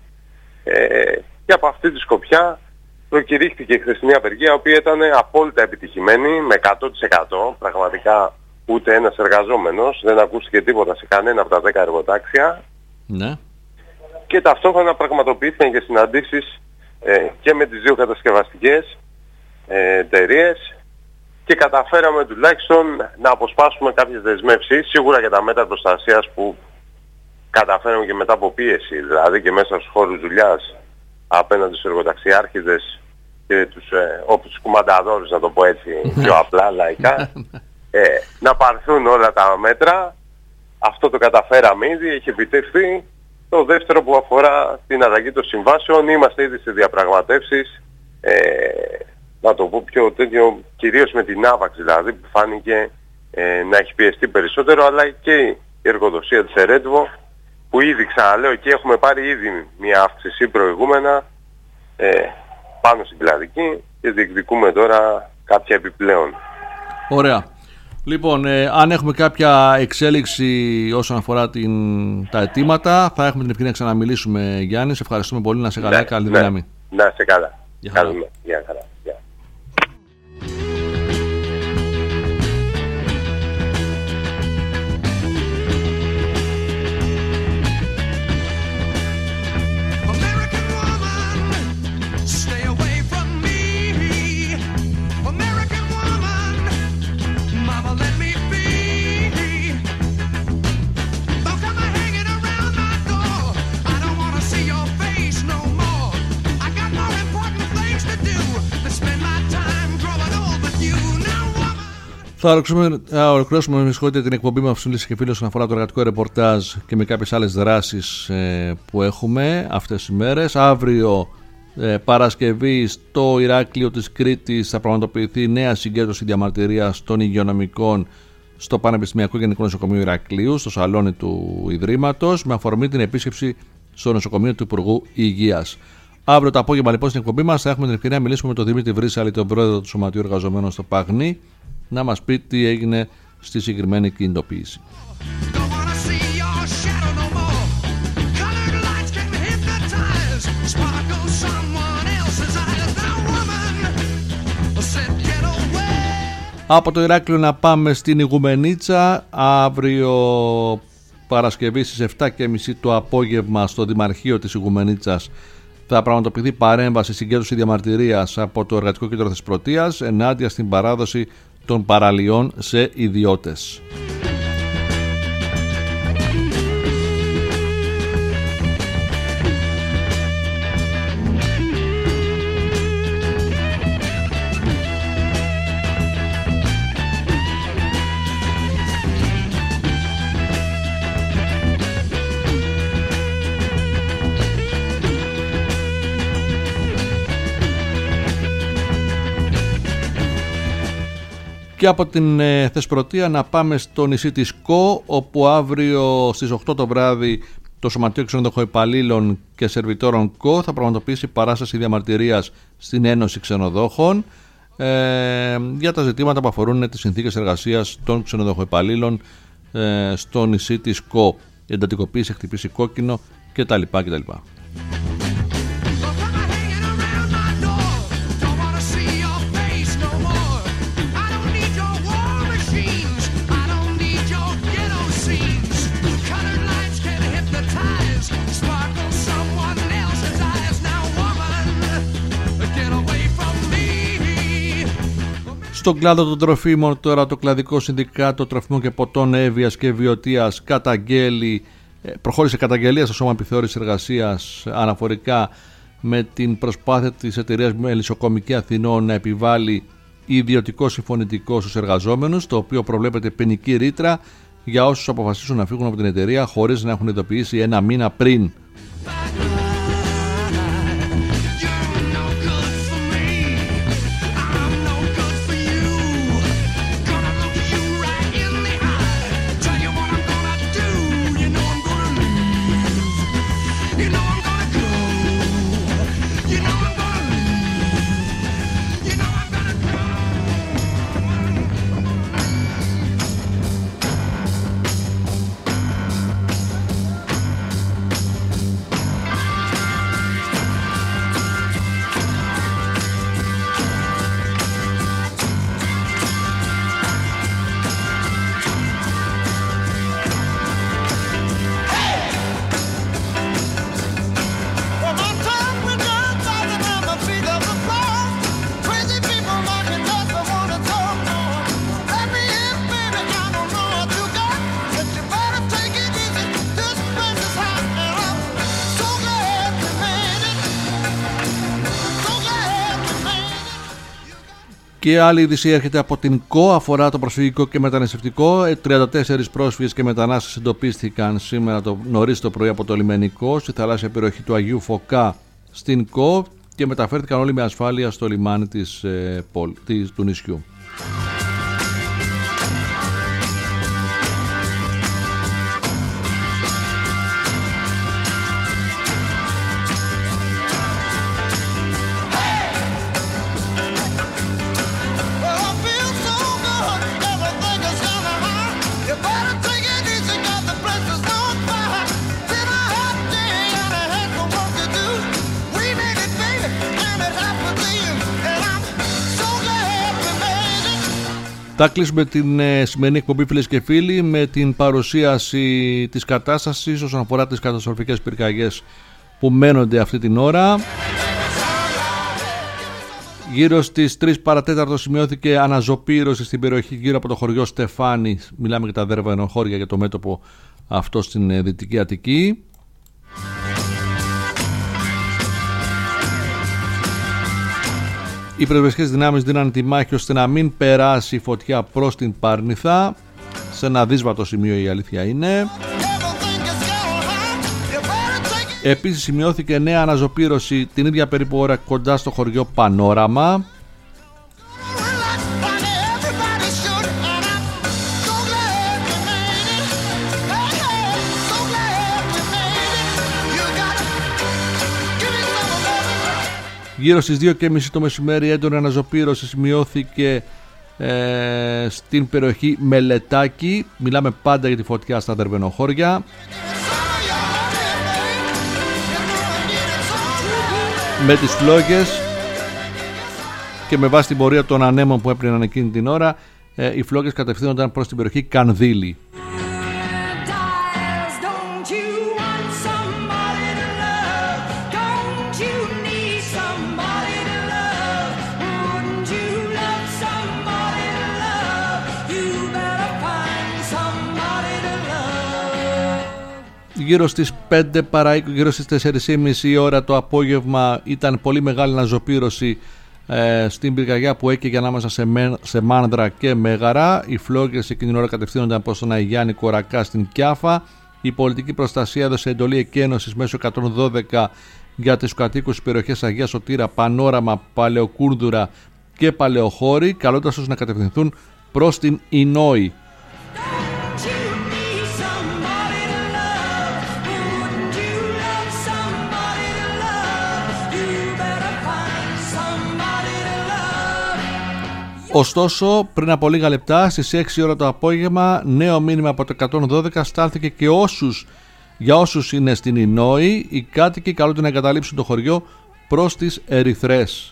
Ε, και από αυτή τη σκοπιά προκηρύχθηκε η χθεσινή απεργία, η οποία ήταν απόλυτα επιτυχημένη, με εκατό τοις εκατό, πραγματικά ούτε ένας εργαζόμενος, δεν ακούστηκε τίποτα σε κανένα από τα δέκα εργοτάξια. Ναι. Και ταυτόχρονα πραγματοποιήθηκαν και συναντήσεις ε, και με τις δύο κατασκευαστικές ε, εταιρείες και καταφέραμε τουλάχιστον να αποσπάσουμε κάποιες δεσμεύσεις, σίγουρα για τα μέτρα προστασίας που καταφέραμε και μετά από πίεση, δηλαδή και μέσα στους χώρους δουλειάς απέναντι στους εργοταξιάρχηδες και τους ε, όπους κουμανταδόρους, να το πω έτσι πιο απλά, λαϊκά, ε, να πάρθουν όλα τα μέτρα. Αυτό το καταφέραμε ήδη, έχει επιτευχθεί. Το δεύτερο που αφορά την αλλαγή των συμβάσεων, είμαστε ήδη σε διαπραγματεύσεις, ε, να το πω πιο τέτοιο, κυρίως με την Άβαξ δηλαδή, που φάνηκε ε, να έχει πιεστεί περισσότερο, αλλά και η εργοδοσία της Ερέντβο, που ήδη ξαναλέω και έχουμε πάρει ήδη μια αύξηση προηγούμενα ε, πάνω στην κλαδική και διεκδικούμε τώρα κάποια επιπλέον. Ωραία. Λοιπόν, ε, αν έχουμε κάποια εξέλιξη όσον αφορά την, τα αιτήματα, θα έχουμε την ευκαιρία να ξαναμιλήσουμε, Γιάννη. Σε ευχαριστούμε πολύ. Να σε καλά, Ναι, καλή ναι. δύναμη. Να σε καλά. Γεια χαρά. Καλή, γεια χαρά. Γεια. American woman, stay away from me. American woman, mama, let me be. Don't come hanging around my door. I don't want to see your face no more. I got more important things to do than spend my time growing old with you. Now, woman. Θα ολοκληρώσουμε, θα ολοκληρώσουμε με συγχωρείτε, την εκπομπή μας, φίλες και φίλοι, όσον αφορά το εργατικό ρεπορτάζ και με κάποιες άλλες δράσεις ε, που έχουμε αυτές τις ημέρες. Αύριο, ε, Παρασκευή, στο Ηράκλειο της Κρήτης θα πραγματοποιηθεί νέα συγκέντρωση διαμαρτυρίας των υγειονομικών στο Πανεπιστημιακό Γενικό Νοσοκομείο Ηρακλείου, στο σαλόνι του Ιδρύματος, με αφορμή την επίσκεψη στο νοσοκομείο του Υπουργού Υγείας. Αύριο το απόγευμα, λοιπόν, στην εκπομπή μας θα έχουμε την ευκαιρία να μιλήσουμε με τον Δημήτρη Βρύσαλη, τον πρόεδρο του Σωματείου Εργαζομένων στο Παγνί, να μας πει τι έγινε στη συγκεκριμένη κινητοποίηση. Don't wanna see your shadow no more. Colored lights can hypnotize, sparkle someone else's eyes. Now, woman, said get away. Από το Ηράκλειο να πάμε στην Ιγουμενίτσα. Αύριο Παρασκευή στις επτά και μισή το απόγευμα στο Δημαρχείο της Ιγουμενίτσας θα πραγματοποιηθεί παρέμβαση συγκέντρωση διαμαρτυρίας από το Εργατικό Κέντρο Θεσπρωτείας ενάντια στην παράδοση των παραλιών σε ιδιώτες. Και από την ε, Θεσπρωτεία να πάμε στο νησί της Κο, όπου αύριο στις οκτώ το βράδυ το Σωματείο Ξενοδοχοϊπαλλήλων και Σερβιτόρων Κο θα πραγματοποιήσει παράσταση διαμαρτυρίας στην Ένωση Ξενοδόχων ε, για τα ζητήματα που αφορούν τις συνθήκες εργασίας των ξενοδοχοϊπαλλήλων ε, στο νησί της Κο. Εντατικοποίηση, χτυπήσει κόκκινο κτλ. κτλ. Στον κλάδο των τροφίμων τώρα το Κλαδικό Συνδικάτο Τροφίμων και Ποτών Εύβοιας και Βιωτίας καταγγέλει, προχώρησε καταγγελία στο Σώμα Επιθεώρησης Εργασίας αναφορικά με την προσπάθεια της εταιρείας Μελισσοκομική Αθηνών να επιβάλλει ιδιωτικό συμφωνητικό στους εργαζόμενους, το οποίο προβλέπεται ποινική ρήτρα για όσους αποφασίσουν να φύγουν από την εταιρεία χωρίς να έχουν ειδοποιήσει ένα μήνα πριν. Και άλλη είδηση έρχεται από την ΚΟ, αφορά το προσφυγικό και μεταναστευτικό. τριάντα τέσσερις πρόσφυγες και μετανάστες εντοπίστηκαν σήμερα το νωρίς το πρωί από το λιμενικό στη θαλάσσια περιοχή του Αγίου Φωκά στην ΚΟ και μεταφέρθηκαν όλοι με ασφάλεια στο λιμάνι της, ε, πόλ, της, του νησιού. Θα κλείσουμε την ε, σημερινή εκπομπή, φίλες και φίλοι, με την παρουσίαση της κατάστασης όσον αφορά τις καταστροφικές πυρκαγιές που μένονται αυτή την ώρα. Γύρω στις τρεις παρατέταρτο σημειώθηκε αναζωπήρωση στην περιοχή γύρω από το χωριό Στεφάνη. Μιλάμε για τα δερβενοχώρια, για το μέτωπο αυτό στην ε, Δυτική Αττική. Οι πυροσβεστικές δυνάμεις δίναν τη μάχη ώστε να μην περάσει η φωτιά προς την Πάρνηθα. Σε ένα δύσβατο σημείο η αλήθεια είναι. Επίσης σημειώθηκε νέα αναζωπήρωση την ίδια περίπου ώρα κοντά στο χωριό Πανόραμα. Γύρω στις δύο και μισή το μεσημέρι έντονη αναζωπήρωση σημειώθηκε ε, στην περιοχή Μελετάκη. Μιλάμε πάντα για τη φωτιά στα δερβενοχώρια. Με τις φλόγες και με βάση την πορεία των ανέμων που έπαιρναν εκείνη την ώρα, ε, οι φλόγες κατευθύνονταν προς την περιοχή Κανδύλη. Γύρω στις πέντε παρά γύρω στις τέσσερις και μισή η ώρα το απόγευμα ήταν πολύ μεγάλη αναζωπήρωση ε, στην πυρκαγιά που έκαιγε ανάμεσα σε, με, σε Μάνδρα και Μέγαρα. Οι φλόγες εκείνη την ώρα κατευθύνονταν προς τον Αγιάννη Κορακά στην Κιάφα. Η πολιτική προστασία έδωσε εντολή εκένωσης μέσω εκατόν δώδεκα για τις κατοίκους στις περιοχές Αγία Σωτήρα, Πανόραμα, Παλαιοκούρδουρα και Παλαιοχώρη, καλώντας τους να κατευθυνθούν προς την Ινόη. Ωστόσο, πριν από λίγα λεπτά, στις έξι ώρα το απόγευμα, νέο μήνυμα από το εκατόν δώδεκα στάλθηκε και όσους, για όσους είναι στην Ινόη, οι κάτοικοι καλούνται να εγκαταλείψουν το χωριό προς τις Ερυθρές.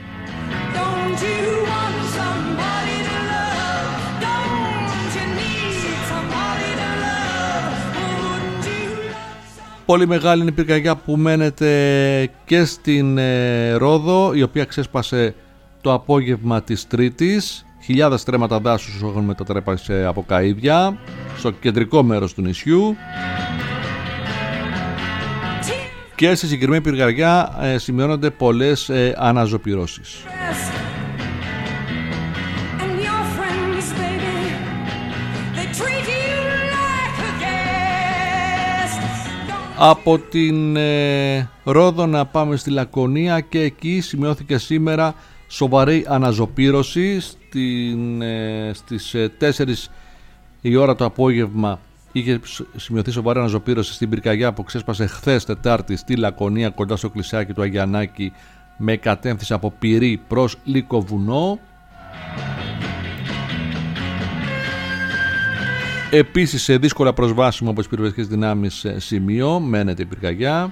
Πολύ μεγάλη είναι η πυρκαγιά που μένεται και στην ε, Ρόδο, η οποία ξέσπασε το απόγευμα της Τρίτης. Χιλιάδες στρέμματα δάσους έχουν μετατρέπασε από καΐδια στο κεντρικό μέρος του νησιού. Και στη συγκεκριμένη πυρκαγιά ε, σημειώνονται πολλές ε, αναζωπυρώσεις. Από την ε, Ρόδο να πάμε στη Λακωνία και εκεί σημειώθηκε σήμερα σοβαρή αναζωπήρωση. Στην, ε, στις ε, τέσσερις η ώρα το απόγευμα είχε σημειωθεί σοβαρή αναζωπήρωση στην πυρκαγιά που ξέσπασε χθες Τετάρτη στη Λακωνία κοντά στο κλεισάκι του Αγιανάκη με κατεύθυνση από Πυρή προς Λυκοβουνό. Επίσης σε δύσκολα προσβάσιμο από τις πυροσβεστικές δυνάμεις σημείο μένεται η πυρκαγιά.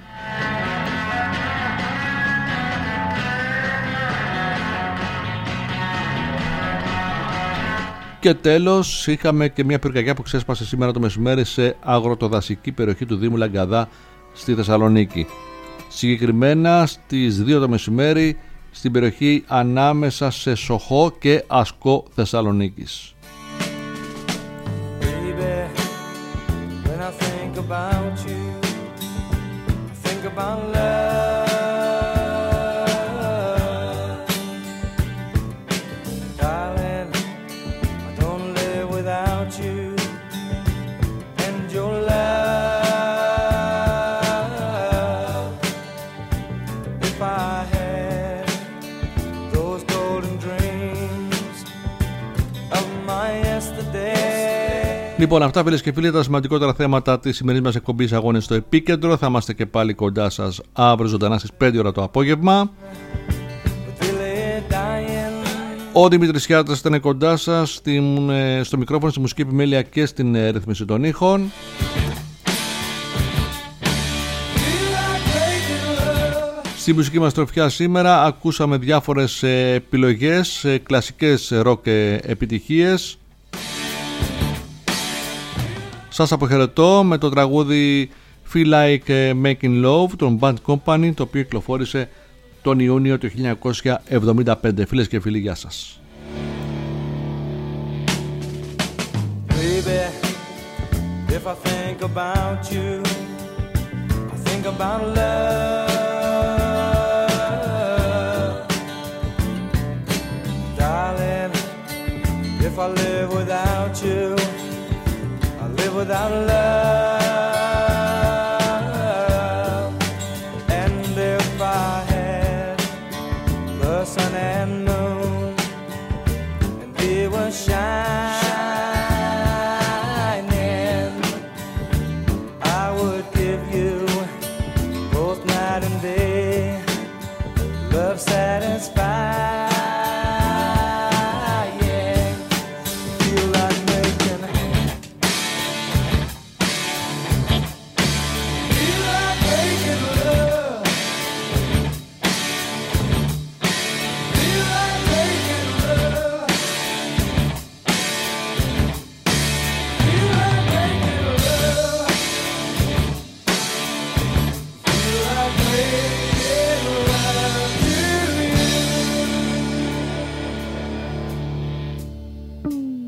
Και τέλος είχαμε και μια πυρκαγιά που ξέσπασε σήμερα το μεσημέρι σε αγροτοδασική περιοχή του Δήμου Λαγκαδά στη Θεσσαλονίκη. Συγκεκριμένα στις δύο το μεσημέρι στην περιοχή ανάμεσα σε Σοχό και Ασκό Θεσσαλονίκης. About you, I think about love, darling, I don't live without you, and your love, if I had those golden dreams of my yesterday. Λοιπόν, αυτά φίλες και φίλοι τα σημαντικότερα θέματα της σημερινής μας εκπομπής Αγώνες στο Επίκεντρο. Θα είμαστε και πάλι κοντά σας αύριο ζωντανά στις πέντε ώρα το απόγευμα. Ο Δημήτρης Χιάτας ήταν κοντά σας στην, στο μικρόφωνο, στη μουσική επιμέλεια και στην ρύθμιση των ήχων. Στη μουσική μας τροφιά σήμερα ακούσαμε διάφορες επιλογές, κλασικές ροκ επιτυχίες. Σας αποχαιρετώ με το τραγούδι Feel Like Making Love των Bad Company, το οποίο κυκλοφόρησε τον Ιούνιο του χίλια εννιακόσια εβδομήντα πέντε. Φίλες και φίλοι, γεια σας. Baby, if I think about you, I think about love. Darling, if I live without you, without love, and if I had the sun and moon, and they were shining, I would give you both night and day, love satisfied. Ooh.